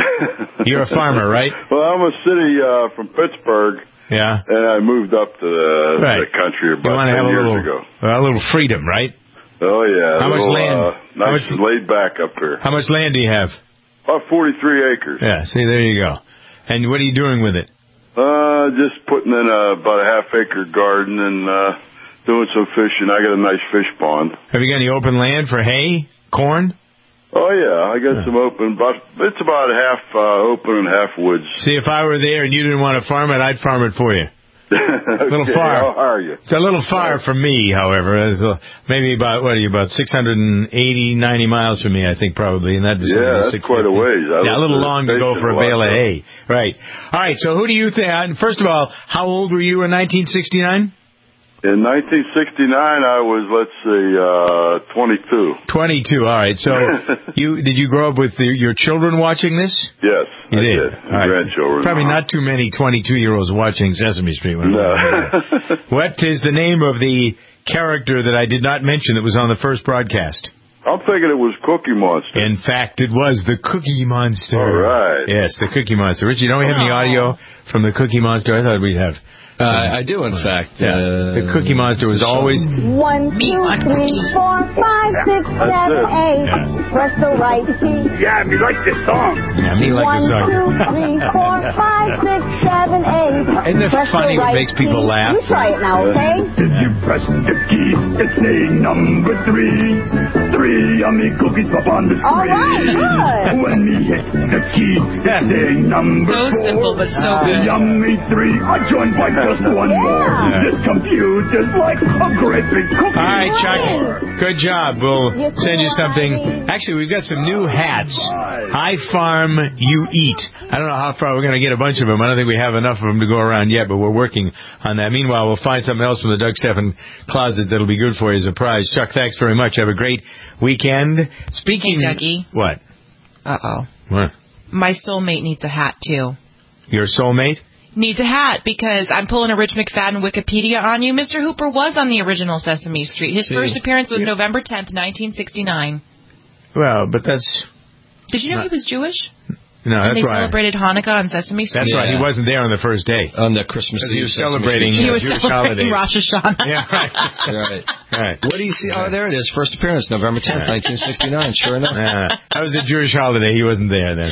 Speaker 1: You're a farmer, right?
Speaker 8: Well, I'm a city uh, from Pittsburgh.
Speaker 1: Yeah.
Speaker 8: And I moved up to the,
Speaker 1: right.
Speaker 8: the country about
Speaker 1: you
Speaker 8: ten
Speaker 1: have a
Speaker 8: years
Speaker 1: little,
Speaker 8: ago.
Speaker 1: A little freedom, right?
Speaker 8: Oh, yeah.
Speaker 1: How
Speaker 8: little,
Speaker 1: much land?
Speaker 8: Uh, nice
Speaker 1: how much,
Speaker 8: and laid back up here.
Speaker 1: How much land do you have?
Speaker 8: About forty-three acres.
Speaker 1: Yeah, see, there you go. And what are you doing with it?
Speaker 8: Uh, just putting in a, about a half-acre garden and uh, doing some fishing. I got a nice fish pond.
Speaker 1: Have you got any open land for hay, corn?
Speaker 8: Oh, yeah. I got yeah. some open. But it's about half uh, open and half woods.
Speaker 1: See, if I were there and you didn't want to farm it, I'd farm it for you.
Speaker 8: okay,
Speaker 1: a little far.
Speaker 8: I'll hire you.
Speaker 1: It's a little far from me, however. Maybe about, what are you, about six hundred eighty, ninety miles from me, I think, probably. In that vicinity.
Speaker 8: Yeah, that's quite a ways. I
Speaker 1: yeah, a little long to go for a bale of hay. Right. All right, so who do you think, first of all, how old were you in nineteen sixty-nine?
Speaker 8: In nineteen sixty-nine, I was, let's see, uh, twenty-two.
Speaker 1: twenty-two, all right. So, you did you grow up with the, your children watching this?
Speaker 8: Yes,
Speaker 1: you
Speaker 8: I
Speaker 1: did.
Speaker 8: did.
Speaker 1: All right.
Speaker 8: Grandchildren.
Speaker 1: Probably not too many twenty-two-year-olds watching Sesame Street. When
Speaker 8: no.
Speaker 1: What is the name of the character that I did not mention that was on the first broadcast?
Speaker 8: I'm thinking it was Cookie Monster.
Speaker 1: In fact, it was the Cookie Monster.
Speaker 8: All right.
Speaker 1: Yes, the Cookie Monster. Richie, don't we have any audio from the Cookie Monster? I thought we'd have.
Speaker 4: Uh, I do, in fact.
Speaker 1: Yeah.
Speaker 4: Uh,
Speaker 1: the Cookie Monster was always...
Speaker 9: One, two, three, four, five, six, seven, eight. Yeah. Press the right key.
Speaker 21: Yeah, me like this song.
Speaker 1: Yeah, me like
Speaker 9: One,
Speaker 1: the song.
Speaker 9: One, two, three, four, five, six, seven, eight.
Speaker 1: Isn't it
Speaker 9: press
Speaker 1: funny
Speaker 9: right
Speaker 1: what makes people
Speaker 9: key.
Speaker 1: laugh?
Speaker 9: You try it now, okay?
Speaker 21: If you press the key, it's saying number three. Three yummy cookies pop on the screen.
Speaker 9: All right, good.
Speaker 21: When we hit the key, it's saying number
Speaker 2: so
Speaker 21: four.
Speaker 2: So simple, but so good.
Speaker 21: Yummy three. I joined by just one
Speaker 9: yeah.
Speaker 21: more. Yeah. This computer's like a great big cookie.
Speaker 1: All right, Chuck. Good job. We'll send you something. Actually, we've got some new hats. I farm, you eat. I don't know how far we're going to get a bunch of them. I don't think we have enough of them to go around yet, but we're working on that. Meanwhile, we'll find something else from the Doug Steffen closet that'll be good for you as a prize. Chuck, thanks very much. Have a great weekend. Speaking...
Speaker 2: Hey, Dougie.
Speaker 1: What?
Speaker 2: Uh-oh.
Speaker 1: What?
Speaker 2: My soulmate needs a hat, too.
Speaker 1: Your soulmate?
Speaker 2: Needs a hat because I'm pulling a Rich McFadden Wikipedia on you. Mister Hooper was on the original Sesame Street. His
Speaker 1: See,
Speaker 2: first appearance was
Speaker 1: yeah.
Speaker 2: November tenth, nineteen sixty-nine.
Speaker 1: Well, but that's...
Speaker 2: Did you know
Speaker 1: not,
Speaker 2: he was Jewish?
Speaker 1: No,
Speaker 2: and
Speaker 1: that's
Speaker 2: they
Speaker 1: right.
Speaker 2: celebrated Hanukkah on Sesame Street?
Speaker 1: That's yeah. right. He wasn't there on the first day.
Speaker 4: On the Christmas Eve.
Speaker 1: He was celebrating
Speaker 2: He was
Speaker 1: Jewish
Speaker 2: celebrating
Speaker 1: holidays.
Speaker 2: Rosh Hashanah.
Speaker 1: Yeah, right.
Speaker 4: right.
Speaker 1: right.
Speaker 4: What do you see? Oh, there it is. First appearance, November tenth, nineteen sixty-nine. Sure enough.
Speaker 1: Uh, that was a Jewish holiday. He wasn't there then.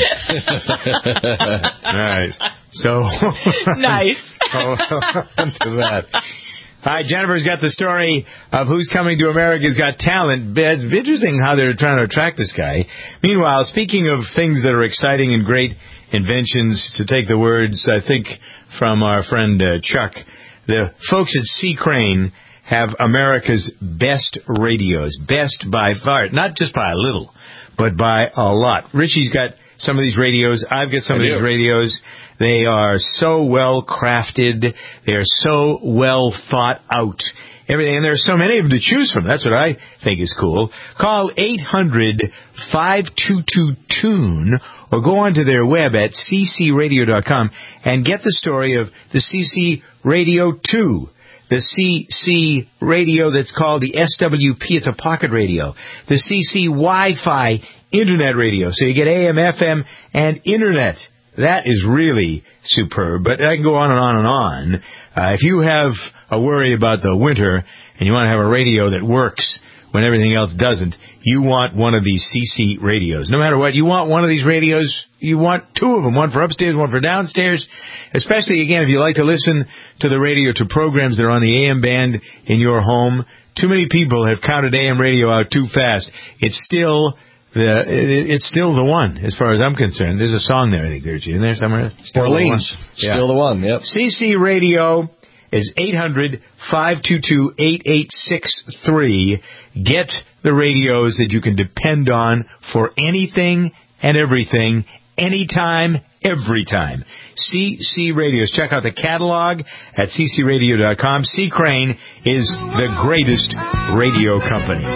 Speaker 1: All right. So.
Speaker 2: Nice.
Speaker 1: Oh, to that. Hi, Jennifer's got the story of who's coming to America's Got Talent. It's interesting how they're trying to attract this guy. Meanwhile, speaking of things that are exciting and great inventions, to take the words, I think, from our friend uh, Chuck, the folks at C. Crane have America's best radios. Best by far. Not just by a little, but by a lot. Richie's got some of these radios. I've got some I of do. these radios. They are so well crafted. They are so well thought out. Everything, and there are so many of them to choose from. That's what I think is cool. Call eight hundred, five two two, tune or go onto their web at c c radio dot com and get the story of the C C Radio two. The C C radio that's called the S W P. It's a pocket radio. The C C Wi-Fi Internet radio. So you get A M, F M, and Internet. That is really superb, but I can go on and on and on. Uh, if you have a worry about the winter and you want to have a radio that works when everything else doesn't. You want one of these C C radios. No matter what, you want one of these radios. You want two of them, one for upstairs, one for downstairs. Especially, again, if you like to listen to the radio, to programs that are on the A M band in your home. Too many people have counted A M radio out too fast. It's still the it's still the one, as far as I'm concerned. There's a song there, I think, there's in there somewhere. Still
Speaker 4: Orleans.
Speaker 1: the one. Yeah.
Speaker 4: Still the one, yep.
Speaker 1: C C Radio is eight hundred, five two two, eight eight six three. Get the radios that you can depend on for anything and everything, anytime, every time. C C Radios. Check out the catalog at c c radio dot com. C. Crane is the greatest radio company.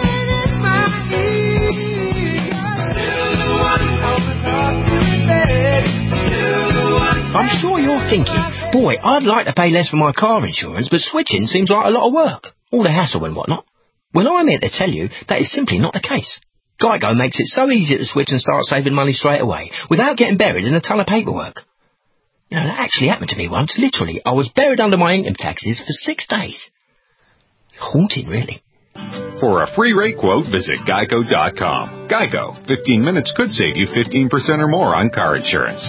Speaker 10: I'm sure you're thinking, boy, I'd like to pay less for my car insurance, but switching seems like a lot of work. All the hassle and whatnot. Well, I'm here to tell you that is simply not the case. Geico makes it so easy to switch and start saving money straight away, without getting buried in a ton of paperwork. You know, that actually happened to me once. Literally, I was buried under my income taxes for six days. Haunting, really.
Speaker 22: For a free rate quote, visit geico dot com. Geico. fifteen minutes could save you fifteen percent or more on car insurance.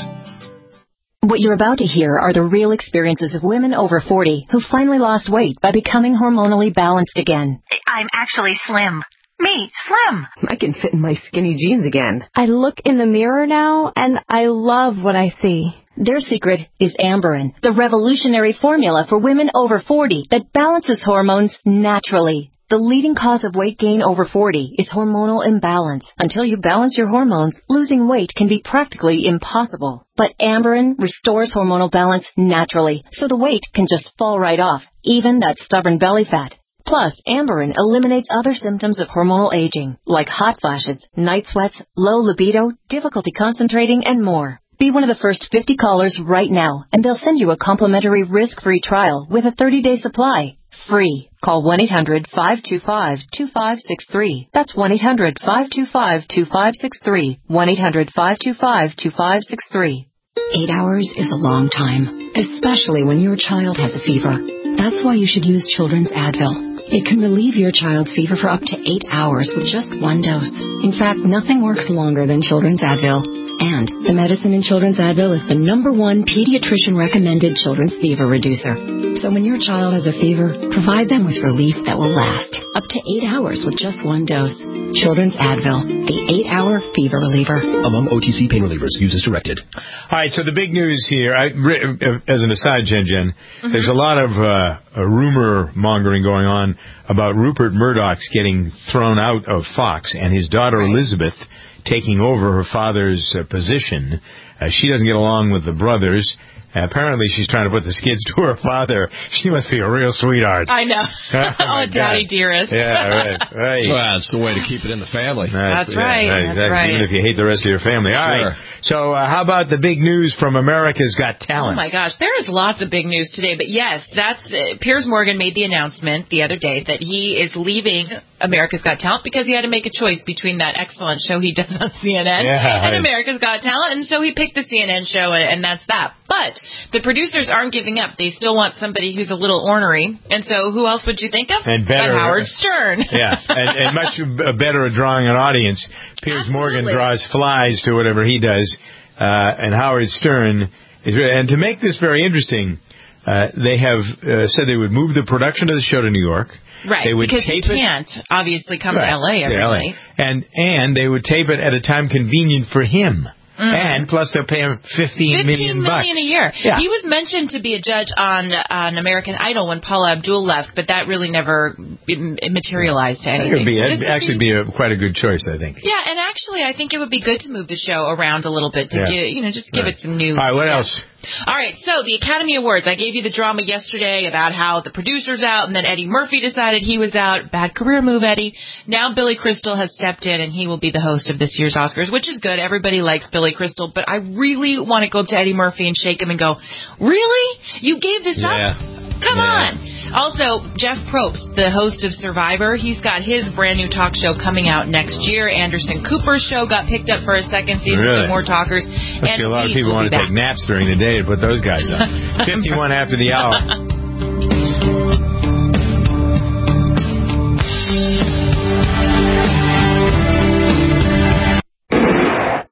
Speaker 11: What you're about to hear are the real experiences of women over forty who finally lost weight by becoming hormonally balanced again.
Speaker 12: I'm actually slim. Me, slim.
Speaker 13: I can fit in my skinny jeans again.
Speaker 9: I look in the mirror now, and I love what I see.
Speaker 11: Their secret is Amberin, the revolutionary formula for women over forty that balances hormones naturally. The leading cause of weight gain over forty is hormonal imbalance. Until you balance your hormones, losing weight can be practically impossible. But Amberin restores hormonal balance naturally, so the weight can just fall right off, even that stubborn belly fat. Plus, Amberin eliminates other symptoms of hormonal aging, like hot flashes, night sweats, low libido, difficulty concentrating, and more. Be one of the first fifty callers right now, and they'll send you a complimentary risk-free trial with a thirty-day supply. Free. Call one eight hundred, five two five, two five six three. That's one eight hundred, five two five, two five six three. one eight hundred, five two five, two five six three. Eight hours is a long time, especially when your child has a fever. That's why you should use Children's Advil. It can relieve your child's fever for up to eight hours with just one dose. In fact, nothing works longer than Children's Advil. And the medicine in Children's Advil is the number one pediatrician-recommended children's fever reducer. So when your child has a fever, provide them with relief that will last up to eight hours with just one dose. Children's Advil, the eight-hour fever reliever.
Speaker 23: Among O T C pain relievers, use as directed.
Speaker 1: All right, so the big news here, I, as an aside, Jen Jen, mm-hmm. there's a lot of uh, rumor mongering going on about Rupert Murdoch's getting thrown out of Fox and his daughter right. Elizabeth taking over her father's uh, position. Uh, she doesn't get along with the brothers. Uh, apparently, she's trying to put the skids to her father. She must be a real sweetheart.
Speaker 2: I know. oh, oh Daddy God. Dearest.
Speaker 1: Yeah, right. right.
Speaker 4: Well, it's the way to keep it in the family.
Speaker 1: That's,
Speaker 2: That's right.
Speaker 1: Yeah,
Speaker 2: That's
Speaker 1: exactly.
Speaker 2: right.
Speaker 1: Even if you hate the rest of your family. All
Speaker 4: sure.
Speaker 1: right. So, uh, how about the big news from America's Got Talent?
Speaker 2: Oh my gosh, there is lots of big news today. But yes, that's uh, Piers Morgan made the announcement the other day that he is leaving America's Got Talent because he had to make a choice between that excellent show he does on C N N
Speaker 1: yeah,
Speaker 2: and
Speaker 1: right.
Speaker 2: America's Got Talent, and so he picked the C N N show, and, and that's that. But the producers aren't giving up. They still want somebody who's a little ornery, and so who else would you think of?
Speaker 1: And better,
Speaker 2: but Howard Stern.
Speaker 1: yeah, and, and much better at drawing an audience. Piers
Speaker 2: Absolutely.
Speaker 1: Morgan draws flies to whatever he does, uh, and Howard Stern is. And to make this very interesting, uh, they have uh, said they would move the production of the show to New York.
Speaker 2: Right,
Speaker 1: they would
Speaker 2: because
Speaker 1: tape
Speaker 2: you
Speaker 1: it,
Speaker 2: can't obviously come
Speaker 1: right,
Speaker 2: to L A every
Speaker 1: L A.
Speaker 2: night.
Speaker 1: And and they would tape it at a time convenient for him. Mm. And plus, they'll pay him fifteen million bucks.
Speaker 2: Fifteen million a year.
Speaker 1: Yeah.
Speaker 2: He was mentioned to be a judge on on American Idol when Paula Abdul left, but that really never materialized to anything.
Speaker 1: It would be so it'd actually be, be a, quite a good choice, I think.
Speaker 2: Yeah, and actually, I think it would be good to move the show around a little bit to
Speaker 1: yeah.
Speaker 2: get, you know, just give
Speaker 1: right.
Speaker 2: it some new.
Speaker 1: All right, what
Speaker 2: yeah.
Speaker 1: else?
Speaker 2: All right, so the Academy Awards. I gave you the drama yesterday about how the producer's out, and then Eddie Murphy decided he was out. Bad career move, Eddie. Now Billy Crystal has stepped in, and he will be the host of this year's Oscars, which is good. Everybody likes Billy Crystal, but I really want to go up to Eddie Murphy and shake him and go, really? You gave this
Speaker 1: yeah.
Speaker 2: up? Come
Speaker 1: yeah.
Speaker 2: on. Also, Jeff Probst, the host of Survivor, he's got his brand new talk show coming out next year. Anderson Cooper's show got picked up for a second season,
Speaker 1: really?
Speaker 2: some more talkers.
Speaker 1: Must
Speaker 2: and
Speaker 1: be a lot of people want to take naps during the day to put those guys on. fifty-one after the hour.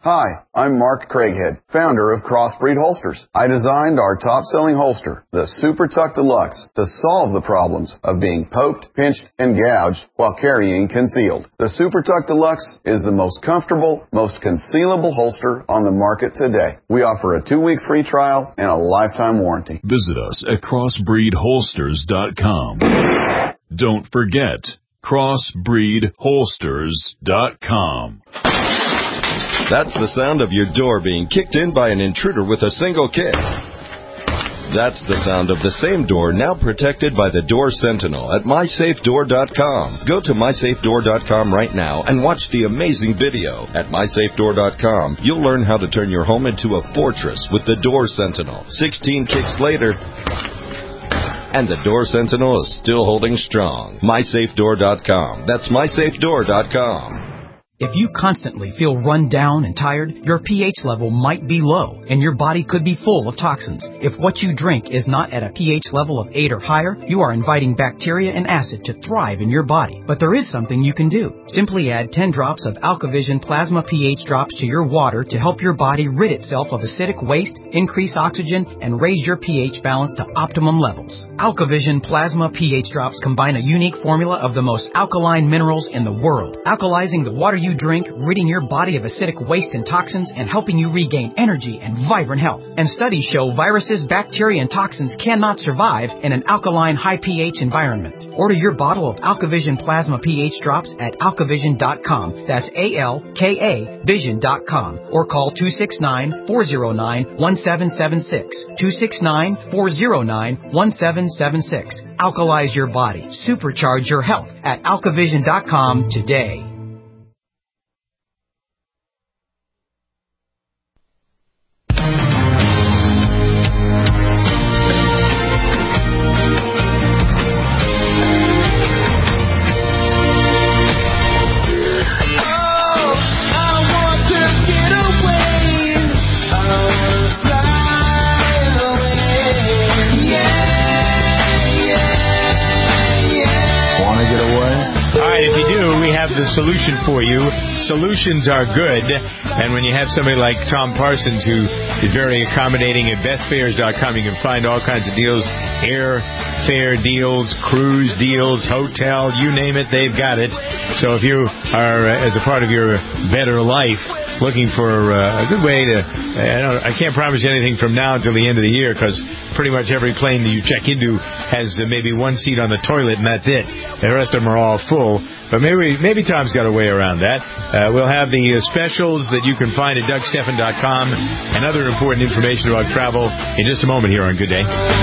Speaker 14: Hi, I'm Mark Craighead, founder of Crossbreed Holsters. I designed our top-selling holster, the Super Tuck Deluxe, to solve the problems of being poked, pinched, and gouged while carrying concealed. The Super Tuck Deluxe is the most comfortable, most concealable holster on the market today. We offer a two-week free trial and a lifetime warranty.
Speaker 23: Visit us at crossbreed holsters dot com. Don't forget, crossbreed holsters dot com.
Speaker 15: That's the sound of your door being kicked in by an intruder with a single kick. That's the sound of the same door now protected by the Door Sentinel at my safe door dot com. Go to my safe door dot com right now and watch the amazing video. At my safe door dot com, you'll learn how to turn your home into a fortress with the Door Sentinel. sixteen kicks later, and the Door Sentinel is still holding strong. my safe door dot com. That's my safe door dot com.
Speaker 16: If you constantly feel run down and tired, your pH level might be low, and your body could be full of toxins. If what you drink is not at a pH level of eight or higher, you are inviting bacteria and acid to thrive in your body. But there is something you can do. Simply add ten drops of AlkaVision Plasma pH drops to your water to help your body rid itself of acidic waste, increase oxygen, and raise your pH balance to optimum levels. AlkaVision Plasma pH drops combine a unique formula of the most alkaline minerals in the world, alkalizing the water you drink, ridding your body of acidic waste and toxins, and helping you regain energy and vibrant health. And studies show viruses, bacteria, and toxins cannot survive in an alkaline, high pH environment. Order your bottle of AlkaVision Plasma pH drops at alkavision dot com. That's A L K A vision dot com. Or call two six nine, four zero nine, one seven seven six. two six nine, four zero nine, one seven seven six. Alkalize your body. Supercharge your health at alkavision dot com today.
Speaker 1: The solution for you. Solutions are good, and when you have somebody like Tom Parsons, who is very accommodating at best fares dot com, you can find all kinds of deals, airfare deals, cruise deals, hotel, you name it, they've got it. So if you are, uh, as a part of your better life, looking for uh, a good way to, I, don't, I can't promise you anything from now until the end of the year, because pretty much every plane that you check into has uh, maybe one seat on the toilet, and that's it. The rest of them are all full. But maybe maybe Tom's got a way around that. Uh, we'll have the uh, specials that you can find at Doug Stephan dot com and other important information about travel in just a moment here on Good Day.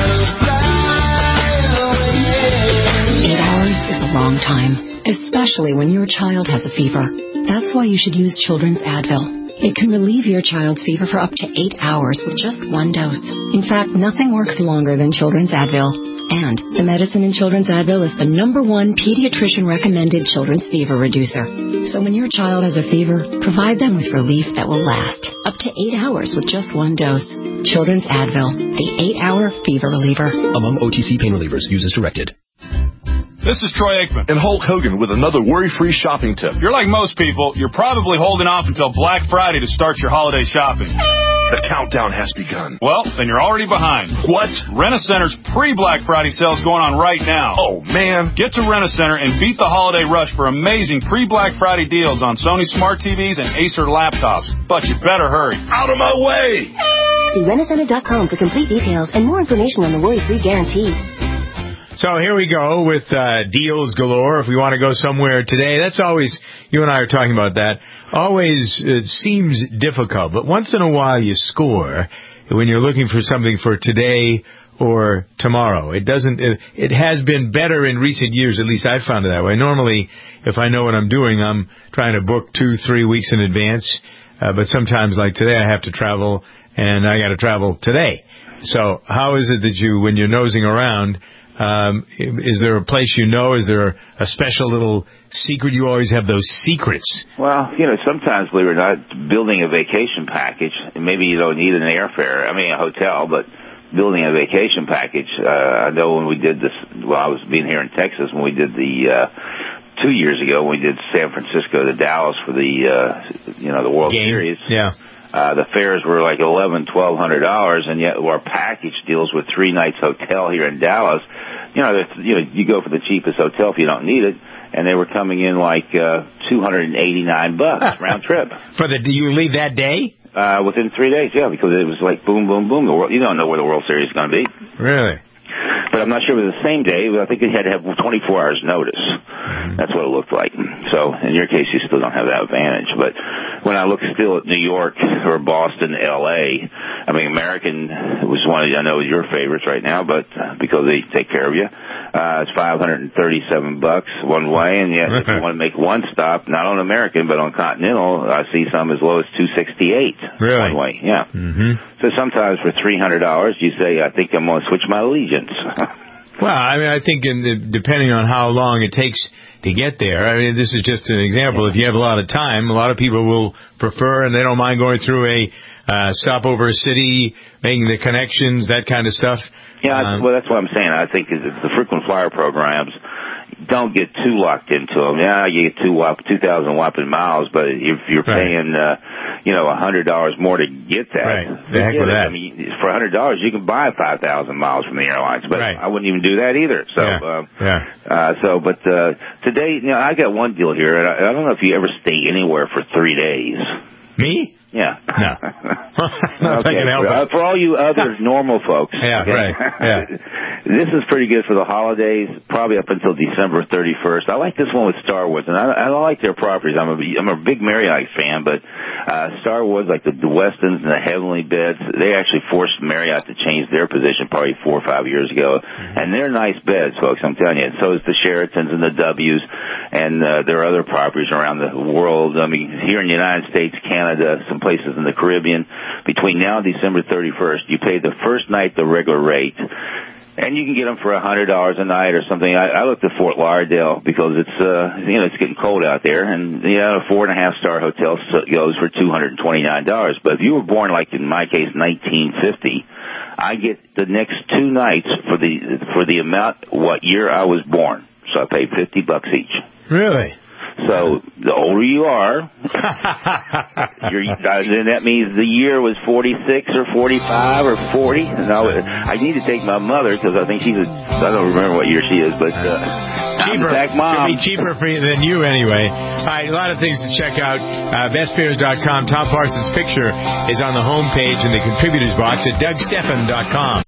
Speaker 11: Eight hours is a long time, especially when your child has a fever. That's why you should use Children's Advil. It can relieve your child's fever for up to eight hours with just one dose. In fact, nothing works longer than Children's Advil. And the medicine in Children's Advil is the number one pediatrician-recommended children's fever reducer. So when your child has a fever, provide them with relief that will last up to eight hours with just one dose. Children's Advil, the eight-hour fever reliever.
Speaker 17: Among O T C pain relievers, use as directed.
Speaker 18: This is Troy Aikman.
Speaker 26: And Hulk Hogan with another worry-free shopping tip.
Speaker 18: You're like most people. You're probably holding off until Black Friday to start your holiday shopping.
Speaker 26: The countdown has begun.
Speaker 18: Well, then you're already behind.
Speaker 26: What?
Speaker 18: Rent-A-Center's pre-Black Friday sale is going on right now.
Speaker 26: Oh, man.
Speaker 18: Get to Rent-A-Center and beat the holiday rush for amazing pre-Black Friday deals on Sony Smart T Vs and Acer laptops. But you better hurry.
Speaker 26: Out of my way!
Speaker 27: See rent a center dot com for complete details and more information on the worry-free guarantee.
Speaker 1: So here we go with uh, deals galore. If we want to go somewhere today, that's always, you and I are talking about that, always it seems difficult. But once in a while you score when you're looking for something for today or tomorrow. It doesn't, it, it has been better in recent years, at least I've found it that way. Normally, if I know what I'm doing, I'm trying to book two, three weeks in advance. Uh, but sometimes, like today, I have to travel, and I got to travel today. So how is it that you, when you're nosing around, Um, is there a place you know? Is there a special little secret? You always have those secrets.
Speaker 28: Well, you know, sometimes, believe it or not, building a vacation package, maybe you don't need an airfare, I mean a hotel, but building a vacation package, uh, I know when we did this, well, I was being here in Texas when we did the uh, two years ago when we did San Francisco to Dallas for the, uh, you know, the World
Speaker 1: Game.
Speaker 28: Series.
Speaker 1: Yeah.
Speaker 28: Uh, the fares were like eleven, twelve hundred dollars, and yet our package deals with three nights hotel here in Dallas. You know, you know, you go for the cheapest hotel if you don't need it, and they were coming in like uh, two hundred and eighty-nine bucks round trip.
Speaker 1: For the, do you leave that day?
Speaker 28: Uh, within three days, yeah, because it was like boom, boom, boom. The world, you don't know where the World Series is going to be.
Speaker 1: Really?
Speaker 28: But I'm not sure it was the same day. I think they had to have twenty-four hours notice. Mm-hmm. That's what it looked like. So in your case, you still don't have that advantage. But when I look still at New York or Boston, L A, I mean, American was one of, I know, your favorites right now, but uh, because they take care of you, uh, it's five hundred thirty-seven bucks one way. And yet, if you want to make one stop, not on American, but on Continental, I see some as low as two sixty-eight
Speaker 1: Really?
Speaker 28: one way. Yeah.
Speaker 1: Mm-hmm.
Speaker 28: So sometimes for three hundred dollars, you say, I think I'm going to switch my allegiance.
Speaker 1: Well, I mean, I think in the, depending on how long it takes to get there, I mean, this is just an example. If you have a lot of time, a lot of people will prefer, and they don't mind going through a uh, stopover city, making the connections, that kind of stuff.
Speaker 28: Yeah,
Speaker 1: Um,
Speaker 28: well, that's what I'm saying. I think is the frequent flyer programs, don't get too locked into them. Yeah, you get two whop, two thousand whopping miles, but if you're
Speaker 1: right.
Speaker 28: paying, uh, you know, a hundred dollars more to get that,
Speaker 1: right. The heck with that.
Speaker 28: I mean, for a hundred dollars, you can buy five thousand miles from the airlines, but
Speaker 1: right.
Speaker 28: I wouldn't even do that either. So,
Speaker 1: yeah.
Speaker 28: Uh,
Speaker 1: yeah.
Speaker 28: Uh, so, but uh, today, you know, I got one deal here, and I, I don't know if you ever stay anywhere for three days.
Speaker 1: Me?
Speaker 28: Yeah.
Speaker 1: No.
Speaker 28: Okay. For, uh, for all you other normal folks.
Speaker 1: Yeah,
Speaker 28: okay?
Speaker 1: right. Yeah.
Speaker 28: This is pretty good for the holidays, probably up until December thirty-first. I like this one with Star Wars, and I, I like their properties. I'm a, I'm a big Marriott fan, but uh, Star Wars, like the, the Westons and the Heavenly Beds, they actually forced Marriott to change their position probably four or five years ago. Mm-hmm. And they're nice beds, folks, I'm telling you. And so is the Sheratons and the W's, and uh, there are other properties around the world. I mean, here in the United States, Canada, some places in the Caribbean. Between now and December thirty-first, you pay the first night the regular rate. And you can get them for a hundred dollars a night or something. I, I looked at Fort Lauderdale because it's, uh, you know, it's getting cold out there, and you know, a four and a half star hotel goes for two hundred and twenty nine dollars. But if you were born, like in my case, nineteen fifty, I get the next two nights for the for the amount what year I was born. So I paid fifty bucks each.
Speaker 1: Really?
Speaker 28: So the older you are, you're, then that means the year was forty-six or forty-five or forty. And I, I need to take my mother because I think she's a, I don't remember what year she is, but uh,
Speaker 1: cheaper.
Speaker 28: Back mom.
Speaker 1: It'll be cheaper for you than you anyway. All right, a lot of things to check out. Uh, best fares dot com. Tom Parsons' picture is on the home page in the contributors box at Doug Stephan dot com.